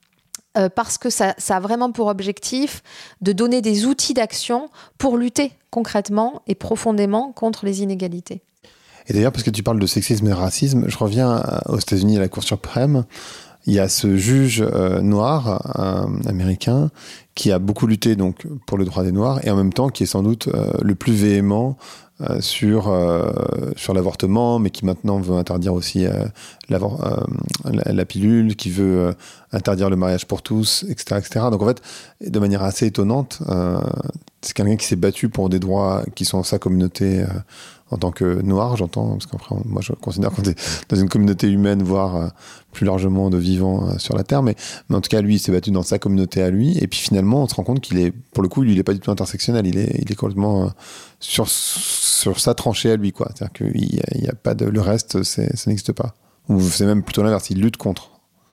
Euh, parce que ça, ça a vraiment pour objectif de donner des outils d'action pour lutter concrètement et profondément contre les inégalités. Et d'ailleurs, parce que tu parles de sexisme et de racisme, je reviens aux États-Unis à la Cour suprême. Il y a ce juge euh, noir euh, américain qui a beaucoup lutté donc pour le droit des Noirs et en même temps qui est sans doute euh, le plus véhément euh, sur euh, sur l'avortement, mais qui maintenant veut interdire aussi euh, euh, la, la pilule, qui veut euh, interdire le mariage pour tous, et cetera, et cetera. Donc en fait, de manière assez étonnante, euh, c'est quelqu'un qui s'est battu pour des droits qui sont sa communauté. Euh, en tant que noir, j'entends, parce qu'après, moi, je considère qu'on est dans une communauté humaine, voire euh, plus largement de vivants euh, sur la Terre, mais, mais en tout cas, lui, il s'est battu dans sa communauté à lui, et puis finalement, on se rend compte qu'il est, pour le coup, lui, il est pas du tout intersectionnel, il est, il est complètement euh, sur, sur sa tranchée à lui, quoi. C'est-à-dire qu'il y a, il y a pas de, le reste, c'est, ça n'existe pas. Ou c'est même plutôt l'inverse, il lutte contre.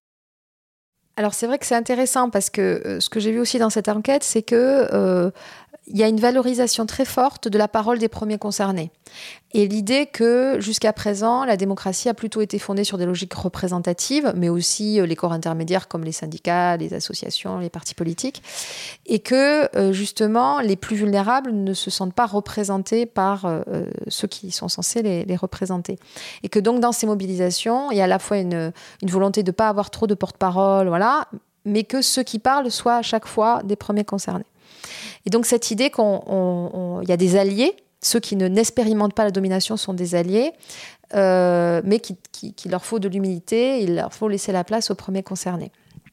Alors, c'est vrai que c'est intéressant, parce que euh, ce que j'ai vu aussi dans cette enquête, c'est que euh, il y a une valorisation très forte de la parole des premiers concernés. Et l'idée que, jusqu'à présent, la démocratie a plutôt été fondée sur des logiques représentatives, mais aussi les corps intermédiaires comme les syndicats, les associations, les partis politiques, et que, justement, les plus vulnérables ne se sentent pas représentés par euh, ceux qui sont censés les, les représenter. Et que donc, dans ces mobilisations, il y a à la fois une, une volonté de ne pas avoir trop de porte-parole, voilà, mais que ceux qui parlent soient à chaque fois des premiers concernés. Et donc cette idée qu'il y a des alliés, ceux qui ne n'expérimentent pas la domination sont des alliés, euh, mais qu'il qui, qui leur faut de l'humilité, il leur faut laisser la place aux premiers concernés.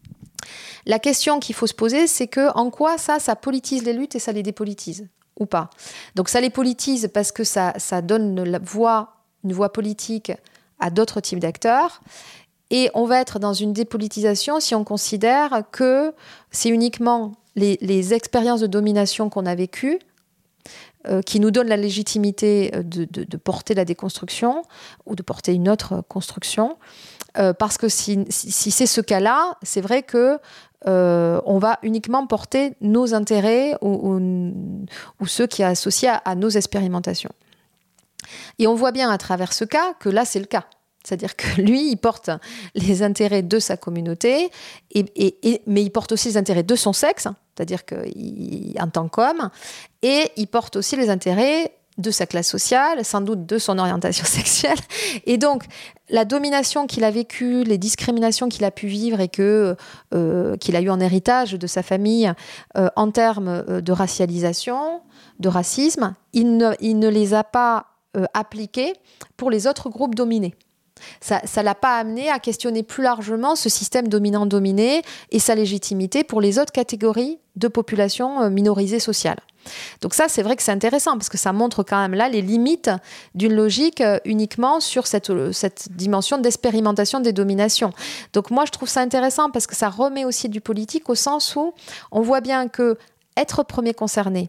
La question qu'il faut se poser, c'est que en quoi ça, ça politise les luttes et ça les dépolitise, ou pas. Donc ça les politise parce que ça, ça donne la voix, une voix politique à d'autres types d'acteurs. Et on va être dans une dépolitisation si on considère que c'est uniquement les, les expériences de domination qu'on a vécues euh, qui nous donnent la légitimité de, de, de porter la déconstruction ou de porter une autre construction. Euh, parce que si, si, si c'est ce cas-là, c'est vrai que euh, on va uniquement porter nos intérêts ou, ou, ou ceux qui sont associés à, à nos expérimentations. Et on voit bien à travers ce cas que là, c'est le cas. C'est-à-dire que lui, il porte les intérêts de sa communauté, et, et, et, mais il porte aussi les intérêts de son sexe, c'est-à-dire qu'en tant qu'homme, et il porte aussi les intérêts de sa classe sociale, sans doute de son orientation sexuelle. Et donc, la domination qu'il a vécue, les discriminations qu'il a pu vivre et que, euh, qu'il a eu en héritage de sa famille euh, en termes de racialisation, de racisme, il ne, il ne les a pas euh, appliquées pour les autres groupes dominés. Ça ne l'a pas amené à questionner plus largement ce système dominant-dominé et sa légitimité pour les autres catégories de population minorisée sociale. Donc ça, c'est vrai que c'est intéressant parce que ça montre quand même là les limites d'une logique uniquement sur cette, cette dimension d'expérimentation des dominations. Donc moi, je trouve ça intéressant parce que ça remet aussi du politique au sens où on voit bien que être premier concerné,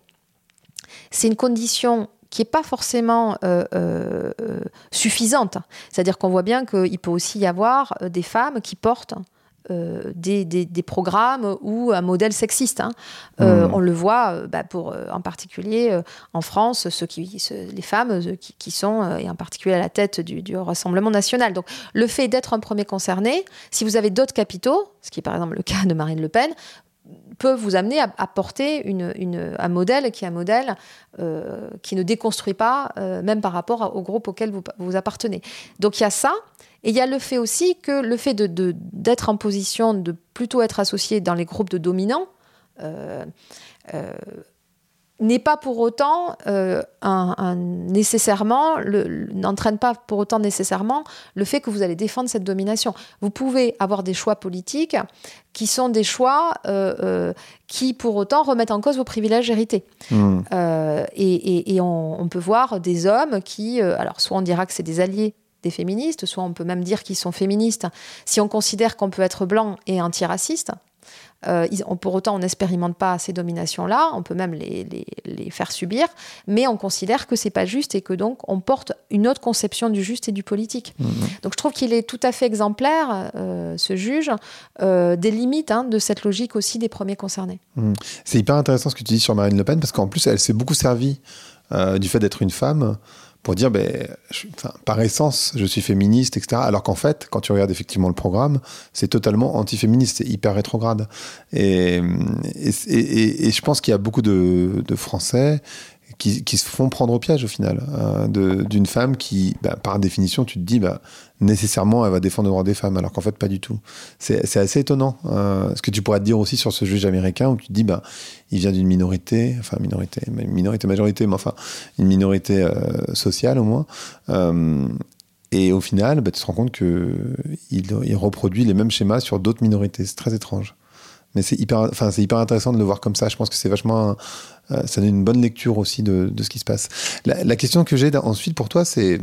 c'est une condition qui n'est pas forcément euh, euh, suffisante. C'est-à-dire qu'on voit bien qu'il peut aussi y avoir des femmes qui portent euh, des, des, des programmes ou un modèle sexiste. Hein. Euh, mmh. On le voit, euh, bah, pour, euh, en particulier euh, en France, ceux qui, ceux, les femmes euh, qui, qui sont, euh, et en particulier à la tête du, du Rassemblement national. Donc le fait d'être un premier concerné, si vous avez d'autres capitaux, ce qui est par exemple le cas de Marine Le Pen, peut vous amener à, à porter une, une, un modèle qui est un modèle euh, qui ne déconstruit pas, euh, même par rapport au groupe auquel vous, vous appartenez. Donc il y a ça, et il y a le fait aussi que le fait de, de, d'être en position de plutôt être associé dans les groupes de dominants euh, euh, n'est pas pour autant euh, un, un, nécessairement, le, le, n'entraîne pas pour autant nécessairement le fait que vous allez défendre cette domination. Vous pouvez avoir des choix politiques qui sont des choix euh, euh, qui pour autant remettent en cause vos privilèges hérités. Mmh. Euh, et, et, et on, on peut voir des hommes qui, euh, alors soit on dira que c'est des alliés des féministes, soit on peut même dire qu'ils sont féministes. Si on considère qu'on peut être blanc et antiraciste, Euh, ils, on, pour autant, on n'expérimente pas ces dominations-là, on peut même les, les, les faire subir, mais on considère que c'est pas juste et que donc on porte une autre conception du juste et du politique. Mmh. Donc je trouve qu'il est tout à fait exemplaire, euh, ce juge, euh, des limites hein, de cette logique aussi des premiers concernés. Mmh. C'est hyper intéressant ce que tu dis sur Marine Le Pen, parce qu'en plus, elle s'est beaucoup servie euh, du fait d'être une femme pour dire, ben, je, par essence, je suis féministe, et cetera. Alors qu'en fait, quand tu regardes effectivement le programme, c'est totalement anti-féministe, c'est hyper rétrograde. Et, et, et, et je pense qu'il y a beaucoup de, de Français qui, qui se font prendre au piège au final, euh, de, d'une femme qui, bah, par définition, tu te dis, bah, nécessairement, elle va défendre le droit des femmes, alors qu'en fait, pas du tout. C'est, c'est assez étonnant. Euh, ce que tu pourrais te dire aussi sur ce juge américain, où tu te dis, bah, il vient d'une minorité, enfin, minorité, minorité, majorité, mais enfin, une minorité euh, sociale au moins. Euh, et au final, bah, tu te rends compte qu'il il reproduit les mêmes schémas sur d'autres minorités. C'est très étrange. Mais c'est hyper, enfin, c'est hyper intéressant de le voir comme ça. Je pense que c'est vachement... Euh, ça donne une bonne lecture aussi de, de ce qui se passe. La, la question que j'ai ensuite pour toi, c'est...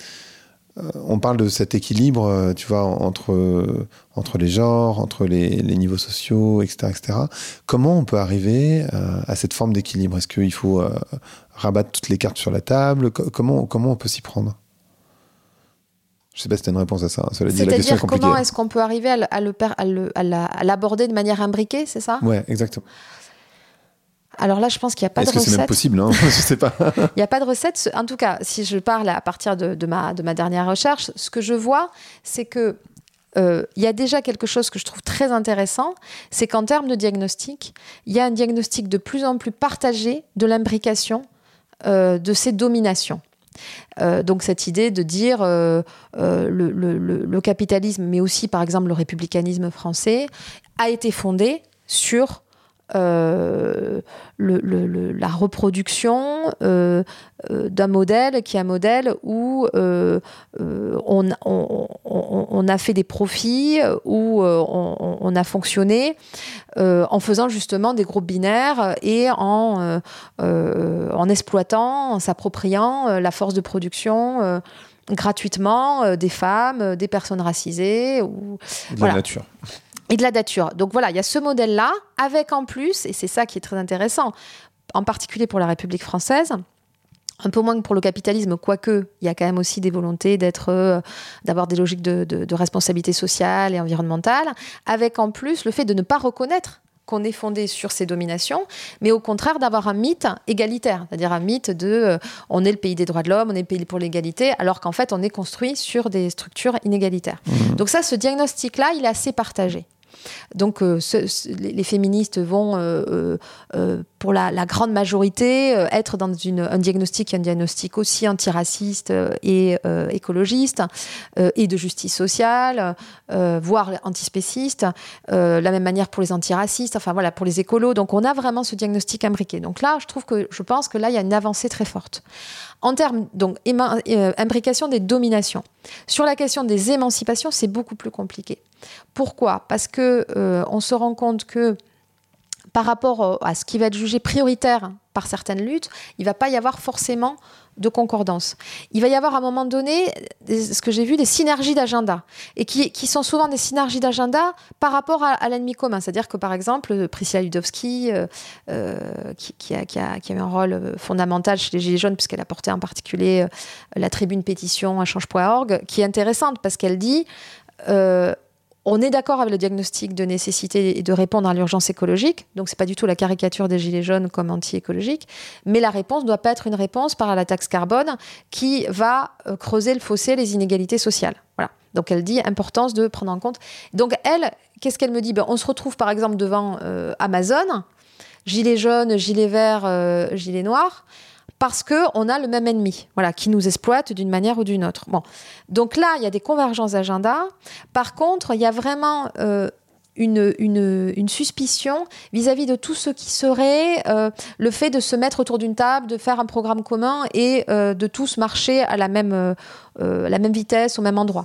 Euh, on parle de cet équilibre, tu vois, entre, euh, entre les genres, entre les, les niveaux sociaux, et cetera, et cetera. Comment on peut arriver euh, à cette forme d'équilibre ? Est-ce qu'il faut euh, rabattre toutes les cartes sur la table ? Comment, comment on peut s'y prendre ? Je ne sais pas si tu as une réponse à ça. Cela dit, C'est-à-dire, la question est compliquée. Comment est-ce qu'on peut arriver à, le, à, le, à, le, à, la, à l'aborder de manière imbriquée, c'est ça ? Ouais, exactement. Alors là, je pense qu'il n'y a pas Est-ce de recette. Est-ce que c'est même possible hein ? Je ne sais pas. Il n'y a pas de recette. En tout cas, si je parle à partir de, de, ma, de ma dernière recherche, ce que je vois, c'est qu'il euh, y a déjà quelque chose que je trouve très intéressant, c'est qu'en termes de diagnostic, il y a un diagnostic de plus en plus partagé de l'imbrication euh, de ces dominations. Euh, donc cette idée de dire euh, euh, le, le, le capitalisme, mais aussi par exemple le républicanisme français, a été fondé sur euh, le, le, le, la reproduction euh, euh, d'un modèle qui est un modèle où euh, euh, on, on, on, on a fait des profits, où euh, on, on a fonctionné euh, en faisant justement des groupes binaires et en, euh, euh, en exploitant, en s'appropriant euh, la force de production euh, gratuitement euh, des femmes, euh, des personnes racisées. Ou, de voilà. la nature. Et de la nature. Donc voilà, il y a ce modèle-là, avec en plus, et c'est ça qui est très intéressant, en particulier pour la République française, un peu moins que pour le capitalisme, quoique il y a quand même aussi des volontés d'être, euh, d'avoir des logiques de, de, de responsabilité sociale et environnementale, avec en plus le fait de ne pas reconnaître qu'on est fondé sur ces dominations, mais au contraire d'avoir un mythe égalitaire, c'est-à-dire un mythe de euh, on est le pays des droits de l'homme, on est le pays pour l'égalité, alors qu'en fait on est construit sur des structures inégalitaires. Mmh. Donc ça, ce diagnostic-là, il est assez partagé. Donc euh, ce, ce, les féministes vont euh, euh, pour la, la grande majorité, euh, être dans une, un diagnostic, un diagnostic aussi antiraciste euh, et euh, écologiste, euh, et de justice sociale, euh, voire antispéciste, euh, de la même manière pour les antiracistes, enfin voilà, pour les écolos. Donc on a vraiment ce diagnostic imbriqué. Donc là, je trouve que, je pense que là, il y a une avancée très forte. En termes, donc, éma- euh, imbrication des dominations. Sur la question des émancipations, c'est beaucoup plus compliqué. Pourquoi ? Parce que euh, on se rend compte que par rapport à ce qui va être jugé prioritaire par certaines luttes, il ne va pas y avoir forcément de concordance. Il va y avoir à un moment donné, ce que j'ai vu, des synergies d'agenda, et qui, qui sont souvent des synergies d'agenda par rapport à, à l'ennemi commun. C'est-à-dire que, par exemple, Priscilla Ludowski, euh, euh, qui, qui, a, qui, a, qui a eu un rôle fondamental chez les Gilets jaunes, puisqu'elle a porté en particulier euh, la tribune pétition à change point org, qui est intéressante, parce qu'elle dit... Euh, On est d'accord avec le diagnostic de nécessité de répondre à l'urgence écologique, donc c'est pas du tout la caricature des Gilets jaunes comme anti-écologique, mais la réponse ne doit pas être une réponse par la taxe carbone qui va creuser le fossé, les inégalités sociales. Voilà. Donc elle dit importance de prendre en compte. Donc elle, qu'est-ce qu'elle me dit ? Ben, on se retrouve par exemple devant euh, Amazon, Gilets jaunes, Gilets verts, euh, Gilets noirs, parce qu'on a le même ennemi, voilà, qui nous exploite d'une manière ou d'une autre. Bon. Donc là, il y a des convergences d'agenda. Par contre, il y a vraiment euh, une, une, une suspicion vis-à-vis de tout ce qui serait euh, le fait de se mettre autour d'une table, de faire un programme commun et euh, de tous marcher à la même, euh, la même vitesse, au même endroit.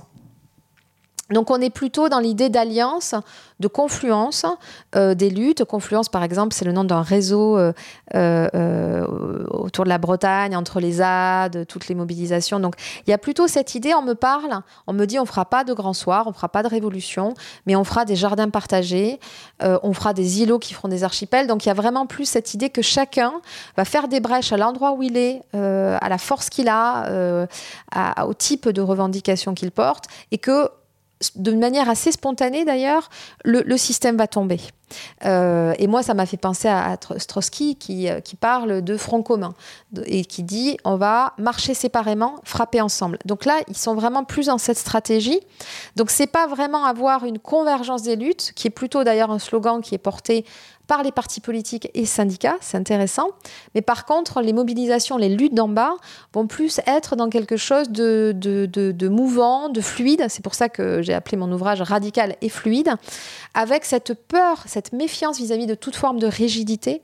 Donc on est plutôt dans l'idée d'alliance, de confluence euh, des luttes. Confluence, par exemple, c'est le nom d'un réseau euh, euh, autour de la Bretagne, entre les Z A D, toutes les mobilisations. Donc il y a plutôt cette idée, on me parle, on me dit on ne fera pas de grands soirs, on ne fera pas de révolution, mais on fera des jardins partagés, euh, on fera des îlots qui feront des archipels. Donc il y a vraiment plus cette idée que chacun va faire des brèches à l'endroit où il est, euh, à la force qu'il a, euh, à, au type de revendication qu'il porte, et que de manière assez spontanée d'ailleurs, le, le système va tomber. Euh, et moi, ça m'a fait penser à, à Trotsky qui, qui parle de front commun et qui dit on va marcher séparément, frapper ensemble. Donc là, ils sont vraiment plus dans cette stratégie. Donc c'est pas vraiment avoir une convergence des luttes, qui est plutôt d'ailleurs un slogan qui est porté par les partis politiques et syndicats, c'est intéressant. Mais par contre, les mobilisations, les luttes d'en bas vont plus être dans quelque chose de, de, de, de mouvant, de fluide. C'est pour ça que j'ai appelé mon ouvrage « Radical et fluide », avec cette peur, cette méfiance vis-à-vis de toute forme de rigidité.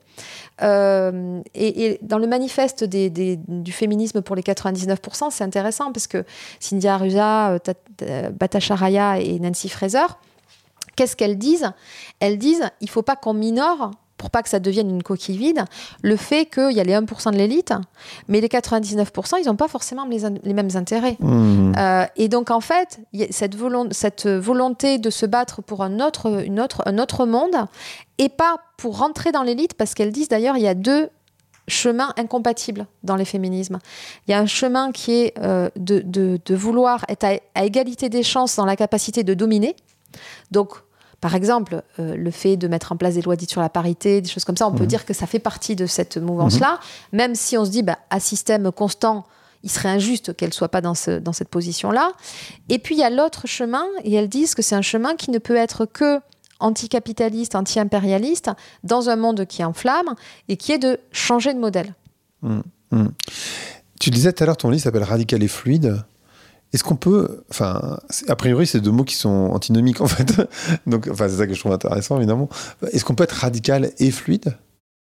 Euh, et, et dans le manifeste des, des, du féminisme pour les quatre-vingt-dix-neuf pour cent, c'est intéressant parce que Cynthia Arruzha, Bhattacharya et Nancy Fraser, qu'est-ce qu'elles disent ? Elles disent il ne faut pas qu'on minore, pour pas que ça devienne une coquille vide, le fait qu'il y a les un pour cent de l'élite, mais les quatre-vingt-dix-neuf pour cent, ils n'ont pas forcément les, les mêmes intérêts. Mmh. Euh, et donc, en fait, il y a cette, volont- cette volonté de se battre pour un autre, une autre, un autre monde, et pas pour rentrer dans l'élite, parce qu'elles disent d'ailleurs, il y a deux chemins incompatibles dans les féminismes. Il y a un chemin qui est euh, de, de, de vouloir être à, à égalité des chances dans la capacité de dominer. Donc, par exemple, euh, le fait de mettre en place des lois dites sur la parité, des choses comme ça, on mmh. peut dire que ça fait partie de cette mouvance-là, mmh. même si on se dit, bah, à système constant, il serait injuste qu'elle ne soit pas dans, ce, dans cette position-là. Et puis, il y a l'autre chemin, et elles disent que c'est un chemin qui ne peut être que anticapitaliste, anti-impérialiste, dans un monde qui est en flammes, et qui est de changer de modèle. Mmh. Mmh. Tu disais tout à l'heure, ton livre s'appelle « Radical et fluide ». Est-ce qu'on peut, enfin, a priori, c'est deux mots qui sont antinomiques en fait. Donc, enfin, c'est ça que je trouve intéressant évidemment. Est-ce qu'on peut être radical et fluide ?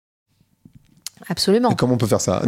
Absolument. Et comment on peut faire ça ?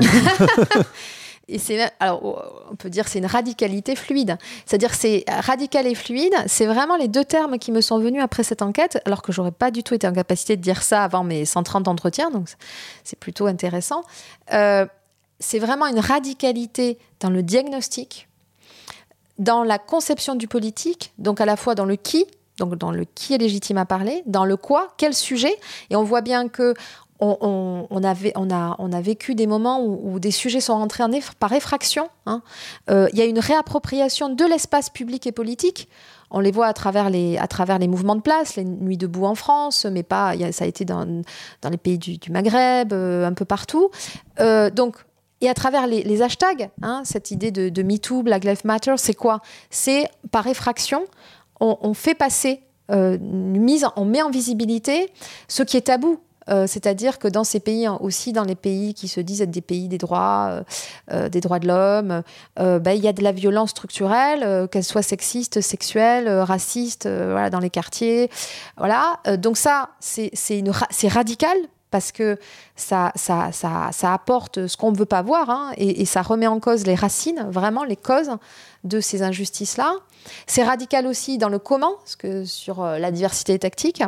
Et c'est, alors, on peut dire que c'est une radicalité fluide. C'est-à-dire, c'est radical et fluide, c'est vraiment les deux termes qui me sont venus après cette enquête, alors que j'aurais pas du tout été en capacité de dire ça avant mes cent trente entretiens, donc c'est plutôt intéressant. Euh, c'est vraiment une radicalité dans le diagnostic, dans la conception du politique, donc à la fois dans le qui, donc dans le qui est légitime à parler, dans le quoi, quel sujet, et on voit bien que on, on, on, avait, on, a, on a vécu des moments où, où des sujets sont rentrés en eff- par effraction. Hein. Euh, y a une réappropriation de l'espace public et politique. On les voit à travers les, à travers les mouvements de place, les Nuits debout en France, mais pas, y a, ça a été dans, dans les pays du, du Maghreb, euh, un peu partout. Euh, donc, Et à travers les, les hashtags, hein, cette idée de, de MeToo, Black Lives Matter, c'est quoi ? C'est par effraction, on, on fait passer, euh, une mise, on met en visibilité ce qui est tabou. euh, c'est-à-dire que dans ces pays, aussi dans les pays qui se disent être des pays des droits, euh, des droits de l'homme, euh, ben, il y a de la violence structurelle, euh, qu'elle soit sexiste, sexuelle, euh, raciste, euh, voilà, dans les quartiers. Voilà. Euh, donc ça, c'est, c'est, une, c'est radical, parce que ça, ça, ça, ça apporte ce qu'on ne veut pas voir, hein, et, et ça remet en cause les racines, vraiment les causes de ces injustices-là. C'est radical aussi dans le comment, parce que sur euh, la diversité tactique,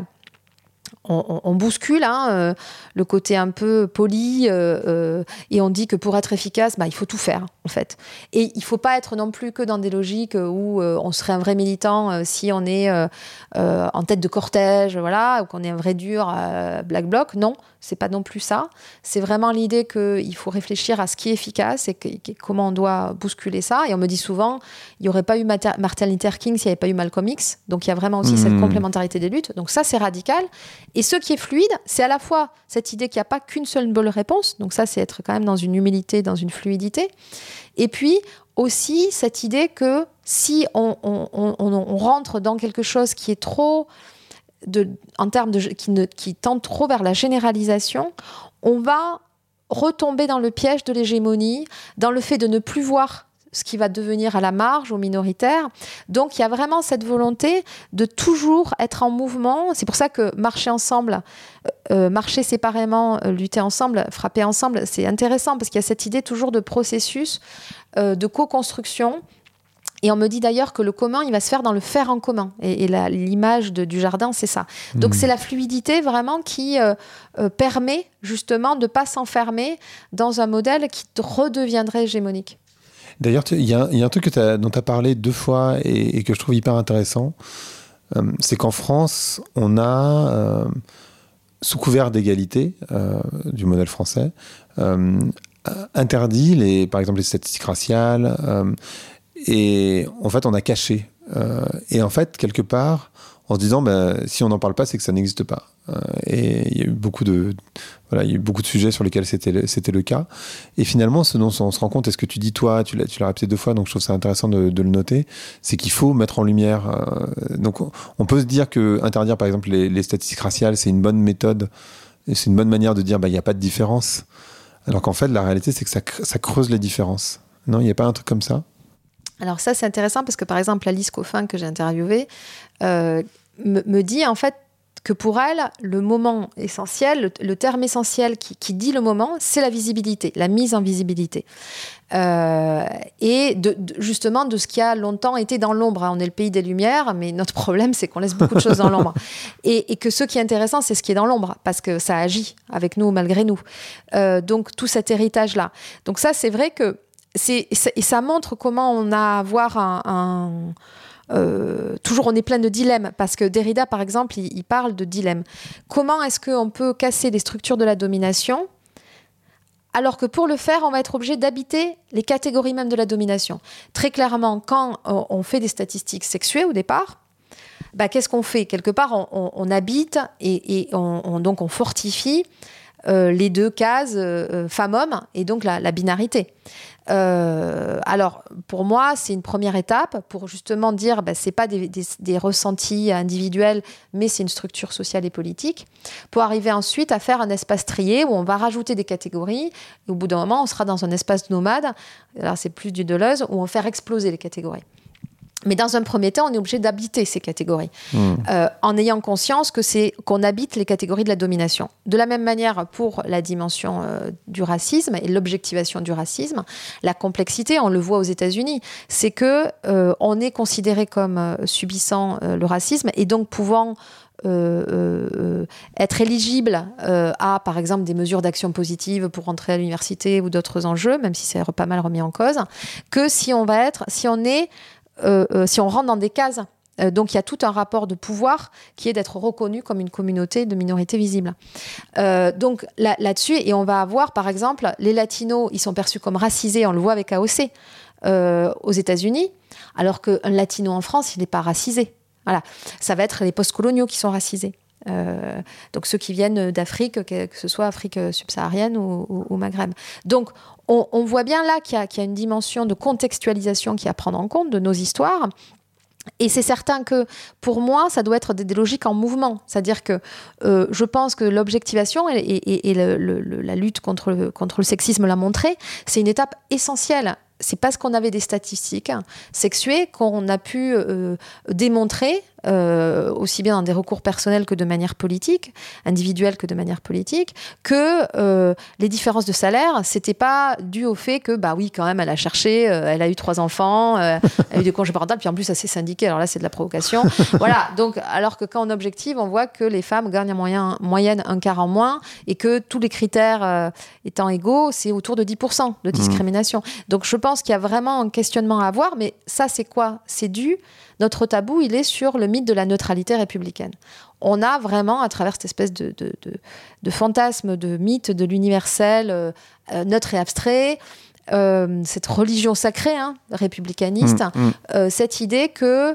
on, on, on bouscule hein, euh, le côté un peu poli, euh, euh, et on dit que pour être efficace, bah, il faut tout faire, en fait. Et il ne faut pas être non plus que dans des logiques où euh, on serait un vrai militant euh, si on est euh, euh, en tête de cortège, voilà, ou qu'on est un vrai dur euh, black bloc. Non, c'est pas non plus ça. C'est vraiment l'idée qu'il faut réfléchir à ce qui est efficace et que, que, comment on doit bousculer ça. Et on me dit souvent, il n'y aurait pas eu Martin Luther King s'il n'y avait pas eu Malcolm X. Donc il y a vraiment aussi mmh. cette complémentarité des luttes. Donc ça, c'est radical. Et ce qui est fluide, c'est à la fois cette idée qu'il n'y a pas qu'une seule bonne réponse. Donc ça, c'est être quand même dans une humilité, dans une fluidité. Et puis aussi cette idée que si on, on, on, on rentre dans quelque chose qui est trop... De, en termes de qui, ne, qui tend trop vers la généralisation, on va retomber dans le piège de l'hégémonie, dans le fait de ne plus voir ce qui va devenir à la marge, aux minoritaires. Donc il y a vraiment cette volonté de toujours être en mouvement. C'est pour ça que marcher ensemble, euh, marcher séparément, euh, lutter ensemble, frapper ensemble, c'est intéressant parce qu'il y a cette idée toujours de processus, euh, de co-construction. Et on me dit d'ailleurs que le commun, il va se faire dans le faire en commun. Et, et la, l'image de, du jardin, c'est ça. Donc, mmh. c'est la fluidité vraiment qui euh, euh, permet justement de ne pas s'enfermer dans un modèle qui redeviendrait hégémonique. D'ailleurs, il y, y a un truc que t'as, dont tu as parlé deux fois et, et que je trouve hyper intéressant. Euh, c'est qu'en France, on a, euh, sous couvert d'égalité euh, du modèle français, euh, interdit, les, par exemple, les statistiques raciales. Euh, Et en fait, on a caché. Euh, et en fait, quelque part, en se disant, bah, si on n'en parle pas, c'est que ça n'existe pas. Euh, et il y a eu beaucoup de, voilà, il y a eu beaucoup de sujets sur lesquels c'était le, c'était le cas. Et finalement, ce dont on se rend compte, et ce que tu dis toi, tu l'as, tu l'as répété deux fois, donc je trouve ça intéressant de, de le noter, c'est qu'il faut mettre en lumière. Euh, donc, on peut se dire que interdire, par exemple, les, les statistiques raciales, c'est une bonne méthode, et c'est une bonne manière de dire, bah, il n'y a pas de différence. Alors qu'en fait, la réalité, c'est que ça, ça creuse les différences. Non, il n'y a pas un truc comme ça? Alors ça, c'est intéressant parce que, par exemple, Alice Coffin, que j'ai interviewée, euh, me, me dit en fait que pour elle, le moment essentiel, le, le terme essentiel qui, qui dit le moment, c'est la visibilité, la mise en visibilité. Euh, et de, de, justement de ce qui a longtemps été dans l'ombre. On est le pays des Lumières, mais notre problème, c'est qu'on laisse beaucoup de choses dans l'ombre. Et, et que ce qui est intéressant, c'est ce qui est dans l'ombre, parce que ça agit avec nous, malgré nous. Euh, donc, tout cet héritage-là. Donc ça, c'est vrai que C'est, et ça montre comment on a à avoir un... un euh, toujours, on est plein de dilemmes, parce que Derrida, par exemple, il, il parle de dilemmes. Comment est-ce qu'on peut casser les structures de la domination, alors que pour le faire, on va être obligé d'habiter les catégories même de la domination. Très clairement, quand on, on fait des statistiques sexuées au départ, bah, qu'est-ce qu'on fait ? Quelque part, on, on, on habite et, et on, on, donc on fortifie Euh, les deux cases euh, femmes-hommes et donc la, la binarité. Euh, alors, pour moi, c'est une première étape pour justement dire bah, c'est pas des, des, des ressentis individuels, mais c'est une structure sociale et politique, pour arriver ensuite à faire un espace trié où on va rajouter des catégories et au bout d'un moment, on sera dans un espace nomade, alors c'est plus du Deleuze, où on va faire exploser les catégories. Mais dans un premier temps, on est obligé d'habiter ces catégories, mmh. euh, en ayant conscience que c'est qu'on habite les catégories de la domination. De la même manière, pour la dimension euh, du racisme et l'objectivation du racisme, la complexité, on le voit aux États-Unis, c'est que euh, on est considéré comme euh, subissant euh, le racisme et donc pouvant Euh, euh, être éligible euh, à, par exemple, des mesures d'action positive pour rentrer à l'université ou d'autres enjeux, même si c'est pas mal remis en cause, que si on va être, si on est, euh, euh, si on rentre dans des cases. Euh, donc il y a tout un rapport de pouvoir qui est d'être reconnu comme une communauté de minorité visible. Euh, donc là, là-dessus, et on va avoir, par exemple, les latinos, ils sont perçus comme racisés, on le voit avec A O C euh, aux États-Unis, alors qu'un latino en France, il n'est pas racisé. Voilà, ça va être les post-coloniaux qui sont racisés. Euh, donc ceux qui viennent d'Afrique, que, que ce soit Afrique subsaharienne ou, ou, ou Maghreb. Donc on, on voit bien là qu'il y a, qu'il y a une dimension de contextualisation qui est à prendre en compte de nos histoires. Et c'est certain que, pour moi, ça doit être des, des logiques en mouvement. C'est-à-dire que euh, je pense que l'objectivation et, et, et le, le, la lutte contre le, contre le sexisme l'a montré, c'est une étape essentielle. C'est parce qu'on avait des statistiques sexuées qu'on a pu euh, démontrer, euh, aussi bien dans des recours personnels que de manière politique, individuelle que de manière politique, que euh, les différences de salaire, c'était pas dû au fait que, bah oui, quand même, elle a cherché, euh, elle a eu trois enfants, euh, elle a eu des congés parentaux, puis en plus, elle s'est syndiquée, alors là, c'est de la provocation. Voilà, donc, alors que quand on objective, on voit que les femmes gagnent en moyen, moyenne un quart en moins, et que tous les critères euh, étant égaux, c'est autour de dix pour cent de discrimination. Mmh. Donc, je pense qu'il y a vraiment un questionnement à avoir, mais ça, c'est quoi ? C'est dû. Notre tabou, il est sur le mythe de la neutralité républicaine. On a vraiment, à travers cette espèce de, de, de, de fantasme, de mythe de l'universel euh, neutre et abstrait, euh, cette religion sacrée, hein, républicaniste, mmh, mmh. Euh, cette idée que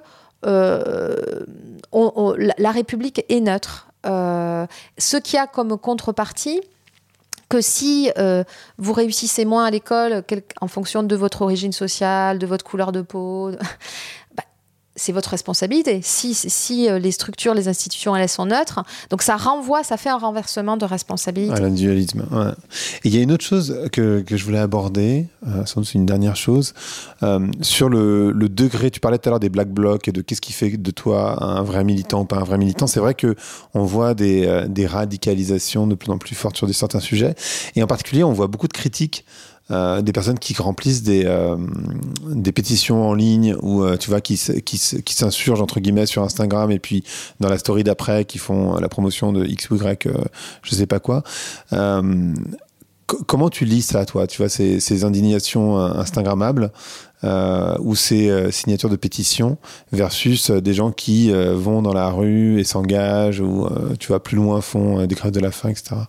euh, on, on, la, la République est neutre. Euh, ce qu'il y a comme contrepartie, que si euh, vous réussissez moins à l'école quel, en fonction de votre origine sociale, de votre couleur de peau, bah, c'est votre responsabilité. Si, si euh, les structures, les institutions, elles sont neutres, donc ça renvoie, ça fait un renversement de responsabilité. À l'individualisme. Ouais. Et il y a une autre chose que, que je voulais aborder, euh, sans doute une dernière chose, euh, sur le, le degré, tu parlais tout à l'heure des black blocs et de qu'est-ce qui fait de toi un vrai militant ou pas un vrai militant. C'est vrai qu'on voit des, euh, des radicalisations de plus en plus fortes sur des, certains sujets. Et en particulier, on voit beaucoup de critiques Euh, des personnes qui remplissent des, euh, des pétitions en ligne ou euh, tu vois, qui, qui, qui s'insurgent entre guillemets sur Instagram et puis dans la story d'après qui font la promotion de X ou Y, euh, je sais pas quoi. Euh, c- comment tu lis ça, toi, tu vois, ces, ces indignations Instagrammables euh, ou ces euh, signatures de pétitions versus euh, des gens qui euh, vont dans la rue et s'engagent ou euh, tu vois, plus loin font euh, des grèves de la faim, et cetera.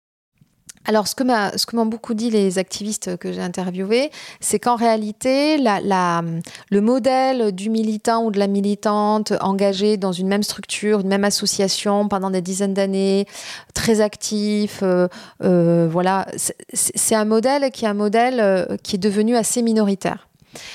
Alors, ce que, m'a, ce que m'ont beaucoup dit les activistes que j'ai interviewés, c'est qu'en réalité, la, la, le modèle du militant ou de la militante engagé dans une même structure, une même association pendant des dizaines d'années, très actif, euh, euh, voilà, c'est, c'est un modèle qui est un modèle euh, qui est devenu assez minoritaire.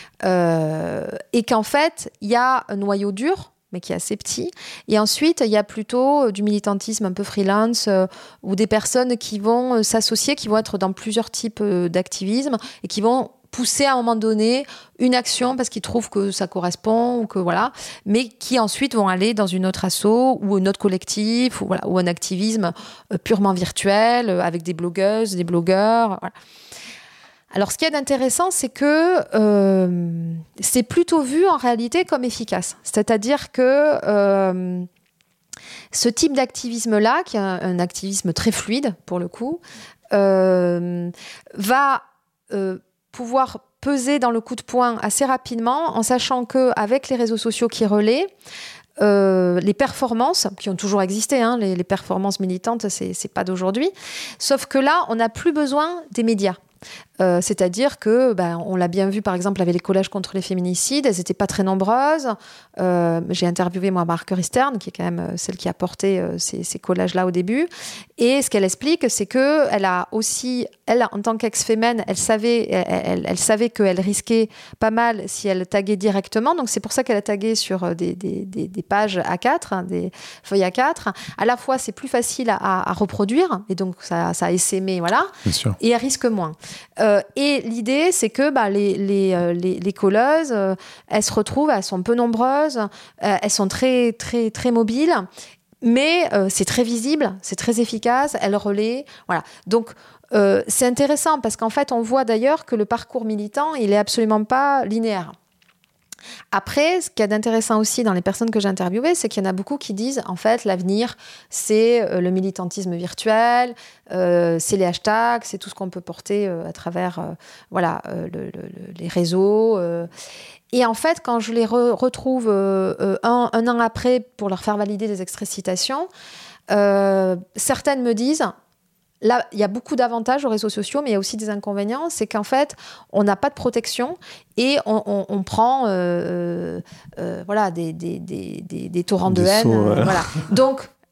Euh, et qu'en fait, il y a un noyau dur, mais qui est assez petit. Et ensuite, il y a plutôt du militantisme un peu freelance euh, ou des personnes qui vont euh, s'associer, qui vont être dans plusieurs types euh, d'activisme et qui vont pousser à un moment donné une action parce qu'ils trouvent que ça correspond ou que voilà, mais qui ensuite vont aller dans une autre asso ou un autre collectif ou, voilà, ou un activisme euh, purement virtuel euh, avec des blogueuses, des blogueurs, voilà. Alors, ce qui est intéressant, c'est que euh, c'est plutôt vu en réalité comme efficace. C'est-à-dire que euh, ce type d'activisme-là, qui est un, un activisme très fluide pour le coup, euh, va euh, pouvoir peser dans le coup de poing assez rapidement, en sachant qu'avec les réseaux sociaux qui relaient, Euh, les performances, qui ont toujours existé, hein, les, les performances militantes, c'est, c'est pas d'aujourd'hui, sauf que là, on n'a plus besoin des médias. Euh, c'est-à-dire que, ben, on l'a bien vu par exemple avec les collèges contre les féminicides, elles n'étaient pas très nombreuses. Euh, j'ai interviewé moi Marguerite Stern, qui est quand même celle qui a porté euh, ces, ces collages-là au début. Et ce qu'elle explique, c'est que elle a aussi, elle en tant qu'ex-fémène, elle savait, elle, elle, elle savait qu'elle risquait pas mal si elle taguait directement. Donc c'est pour ça qu'elle a tagué sur des, des, des, des pages A quatre, hein, des feuilles A quatre. À la fois, c'est plus facile à, à reproduire, et donc ça, ça a essaimé, voilà. Bien sûr. Et elle risque moins. Euh, et l'idée, c'est que bah, les, les, euh, les, les colleuses, euh, elles se retrouvent, elles sont peu nombreuses, euh, elles sont très, très, très mobiles, mais euh, c'est très visible, c'est très efficace, elles relaient. Voilà. Donc, euh, c'est intéressant parce qu'en fait, on voit d'ailleurs que le parcours militant, il n'est absolument pas linéaire. Après, ce qu'il y a d'intéressant aussi dans les personnes que j'ai interviewées, c'est qu'il y en a beaucoup qui disent, en fait, l'avenir, c'est euh, le militantisme virtuel, euh, c'est les hashtags, c'est tout ce qu'on peut porter euh, à travers euh, voilà, euh, le, le, les réseaux. Euh. Et en fait, quand je les re- retrouve euh, euh, un, un an après pour leur faire valider des extraits de citation, euh, certaines me disent... Là, il y a beaucoup d'avantages aux réseaux sociaux, mais il y a aussi des inconvénients. C'est qu'en fait, on n'a pas de protection et on, on, on prend euh, euh, voilà, des, des, des, des, des torrents des de haine. sauts, ouais. Euh, voilà. Donc,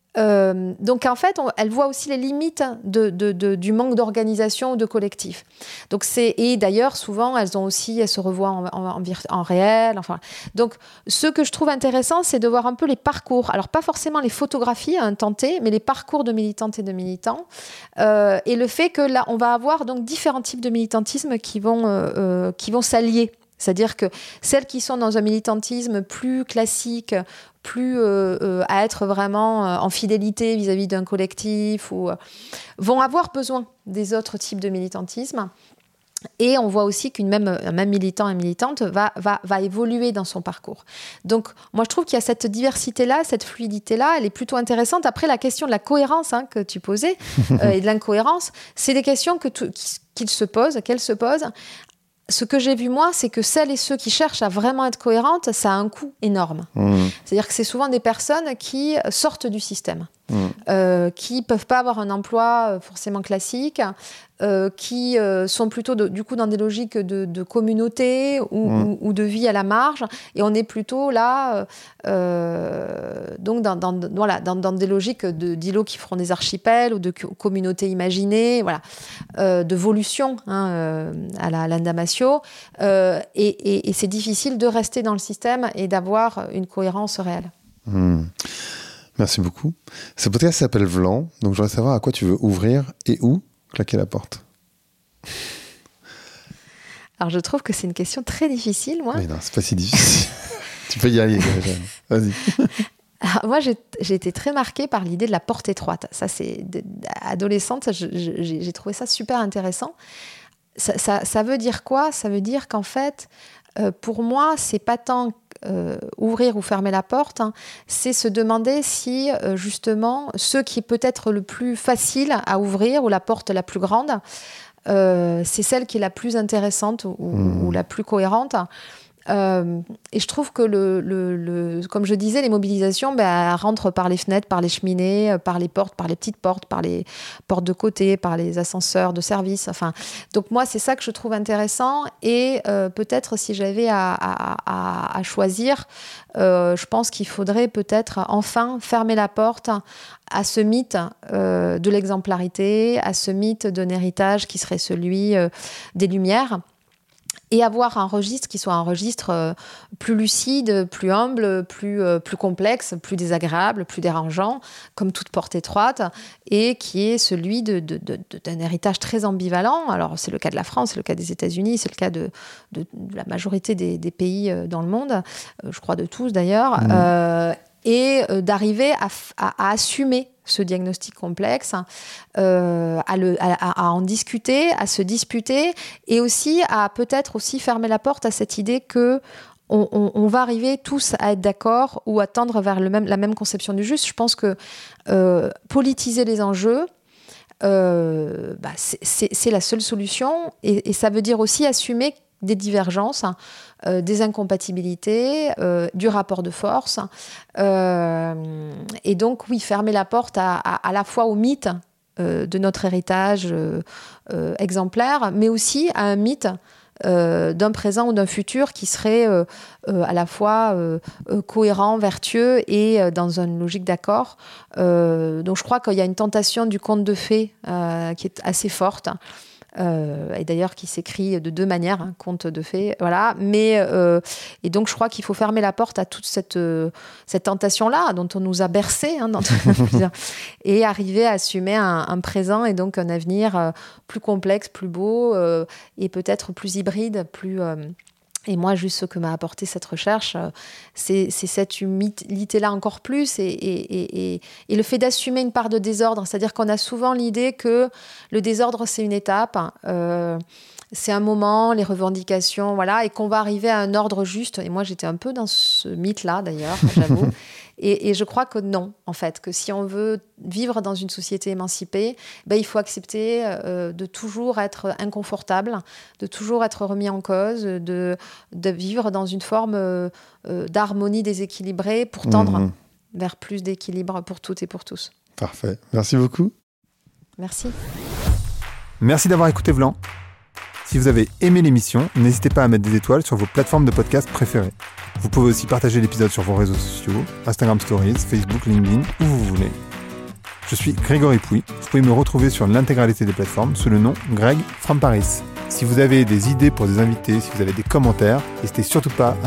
Euh, donc en fait, on, elle voit aussi les limites de, de, de, du manque d'organisation ou de collectif. Donc c'est, et d'ailleurs, souvent, elles ont aussi, elles se revoient en, en, en, en réel. Enfin, donc ce que je trouve intéressant, c'est de voir un peu les parcours. Alors pas forcément les photographies à un temps T, mais les parcours de militantes et de militants. Euh, et le fait que là, on va avoir donc différents types de militantisme qui vont, euh, euh, qui vont s'allier. C'est-à-dire que celles qui sont dans un militantisme plus classique, plus euh, euh, à être vraiment euh, en fidélité vis-à-vis d'un collectif, ou, euh, vont avoir besoin des autres types de militantisme. Et on voit aussi qu'une même, un même militant et militante va, va, va évoluer dans son parcours. Donc, moi, je trouve qu'il y a cette diversité-là, cette fluidité-là, elle est plutôt intéressante. Après, la question de la cohérence hein, que tu posais, euh, et de l'incohérence, c'est des questions que tout, qu'ils se posent, qu'elles se posent. Ce que j'ai vu, moi, c'est que celles et ceux qui cherchent à vraiment être cohérentes, ça a un coût énorme. Mmh. C'est-à-dire que c'est souvent des personnes qui sortent du système, mmh. euh, qui ne peuvent pas avoir un emploi forcément classique, euh, qui euh, sont plutôt de, du coup dans des logiques de, de communauté ou, mmh. ou, ou de vie à la marge. Et on est plutôt là, euh, donc dans, dans, voilà, dans, dans des logiques de, d'îlots qui feront des archipels ou de communautés imaginées, voilà, euh, de volution hein, euh, à la Alain Damasio. Euh, et, et, et c'est difficile de rester dans le système et d'avoir une cohérence réelle. Mmh. Merci beaucoup. Ce podcast s'appelle Vlan, donc je voudrais savoir à quoi tu veux ouvrir et où claquer la porte. Alors je trouve que c'est une question très difficile, moi. Mais non, c'est pas si difficile. Tu peux y aller, vas-y. Alors, moi, j'ai, j'ai été très marquée par l'idée de la porte étroite. Ça, c'est adolescente, je, je, j'ai, j'ai trouvé ça super intéressant. Ça, ça, ça veut dire quoi ? Ça veut dire qu'en fait, euh, pour moi, c'est pas tant euh, ouvrir ou fermer la porte, hein, c'est se demander si, euh, justement, ce qui est peut-être le plus facile à ouvrir ou la porte la plus grande, euh, c'est celle qui est la plus intéressante ou, mmh. ou la plus cohérente. Euh, et je trouve que, le, le, le, comme je disais, les mobilisations ben, elles rentrent par les fenêtres, par les cheminées, par les portes, par les petites portes, par les portes de côté, par les ascenseurs de service. Enfin, donc moi, c'est ça que je trouve intéressant. Et euh, peut-être si j'avais à, à, à, à choisir, euh, je pense qu'il faudrait peut-être enfin fermer la porte à ce mythe euh, de l'exemplarité, à ce mythe d'un héritage qui serait celui euh, des Lumières. Et avoir un registre qui soit un registre euh, plus lucide, plus humble, plus, euh, plus complexe, plus désagréable, plus dérangeant, comme toute porte étroite, et qui est celui de, de, de, de, d'un héritage très ambivalent. Alors, c'est le cas de la France, c'est le cas des États-Unis, c'est le cas de, de, de la majorité des, des pays euh, dans le monde, euh, je crois de tous d'ailleurs, mmh. euh, et euh, d'arriver à, à, à assumer ce diagnostic complexe, euh, à, le, à, à en discuter, à se disputer, et aussi à peut-être aussi fermer la porte à cette idée que on, on, on va arriver tous à être d'accord ou à tendre vers le même, la même conception du juste. Je pense que euh, politiser les enjeux, euh, bah, c'est, c'est, c'est la seule solution, et, et ça veut dire aussi assumer des divergences, euh, des incompatibilités, euh, du rapport de force. Euh, et donc, oui, fermer la porte à, à, à la fois au mythe euh, de notre héritage euh, euh, exemplaire, mais aussi à un mythe euh, d'un présent ou d'un futur qui serait euh, euh, à la fois euh, euh, cohérent, vertueux et euh, dans une logique d'accord. Euh, donc, je crois qu'il y a une tentation du conte de fées euh, qui est assez forte. Euh, et d'ailleurs qui s'écrit de deux manières, hein, conte de fées, voilà. Mais euh, et donc je crois qu'il faut fermer la porte à toute cette euh, cette tentation-là dont on nous a bercé, hein, dans et arriver à assumer un, un présent et donc un avenir euh, plus complexe, plus beau euh, et peut-être plus hybride, plus euh, Et moi, juste ce que m'a apporté cette recherche, c'est, c'est cette humilité-là encore plus et, et, et, et le fait d'assumer une part de désordre. C'est-à-dire qu'on a souvent l'idée que le désordre, c'est une étape, euh, c'est un moment, les revendications, voilà, et qu'on va arriver à un ordre juste. Et moi, j'étais un peu dans ce mythe-là, d'ailleurs, j'avoue. Et, et je crois que non, en fait, que si on veut vivre dans une société émancipée, ben, il faut accepter euh, de toujours être inconfortable, de toujours être remis en cause, de, de vivre dans une forme euh, d'harmonie déséquilibrée pour tendre mmh. vers plus d'équilibre pour toutes et pour tous. Parfait. Merci beaucoup. Merci. Merci d'avoir écouté Vlan. Si vous avez aimé l'émission, n'hésitez pas à mettre des étoiles sur vos plateformes de podcast préférées. Vous pouvez aussi partager l'épisode sur vos réseaux sociaux, Instagram Stories, Facebook, LinkedIn, où vous voulez. Je suis Grégory Pouy. Vous pouvez me retrouver sur l'intégralité des plateformes sous le nom Greg from Paris. Si vous avez des idées pour des invités, si vous avez des commentaires, n'hésitez surtout pas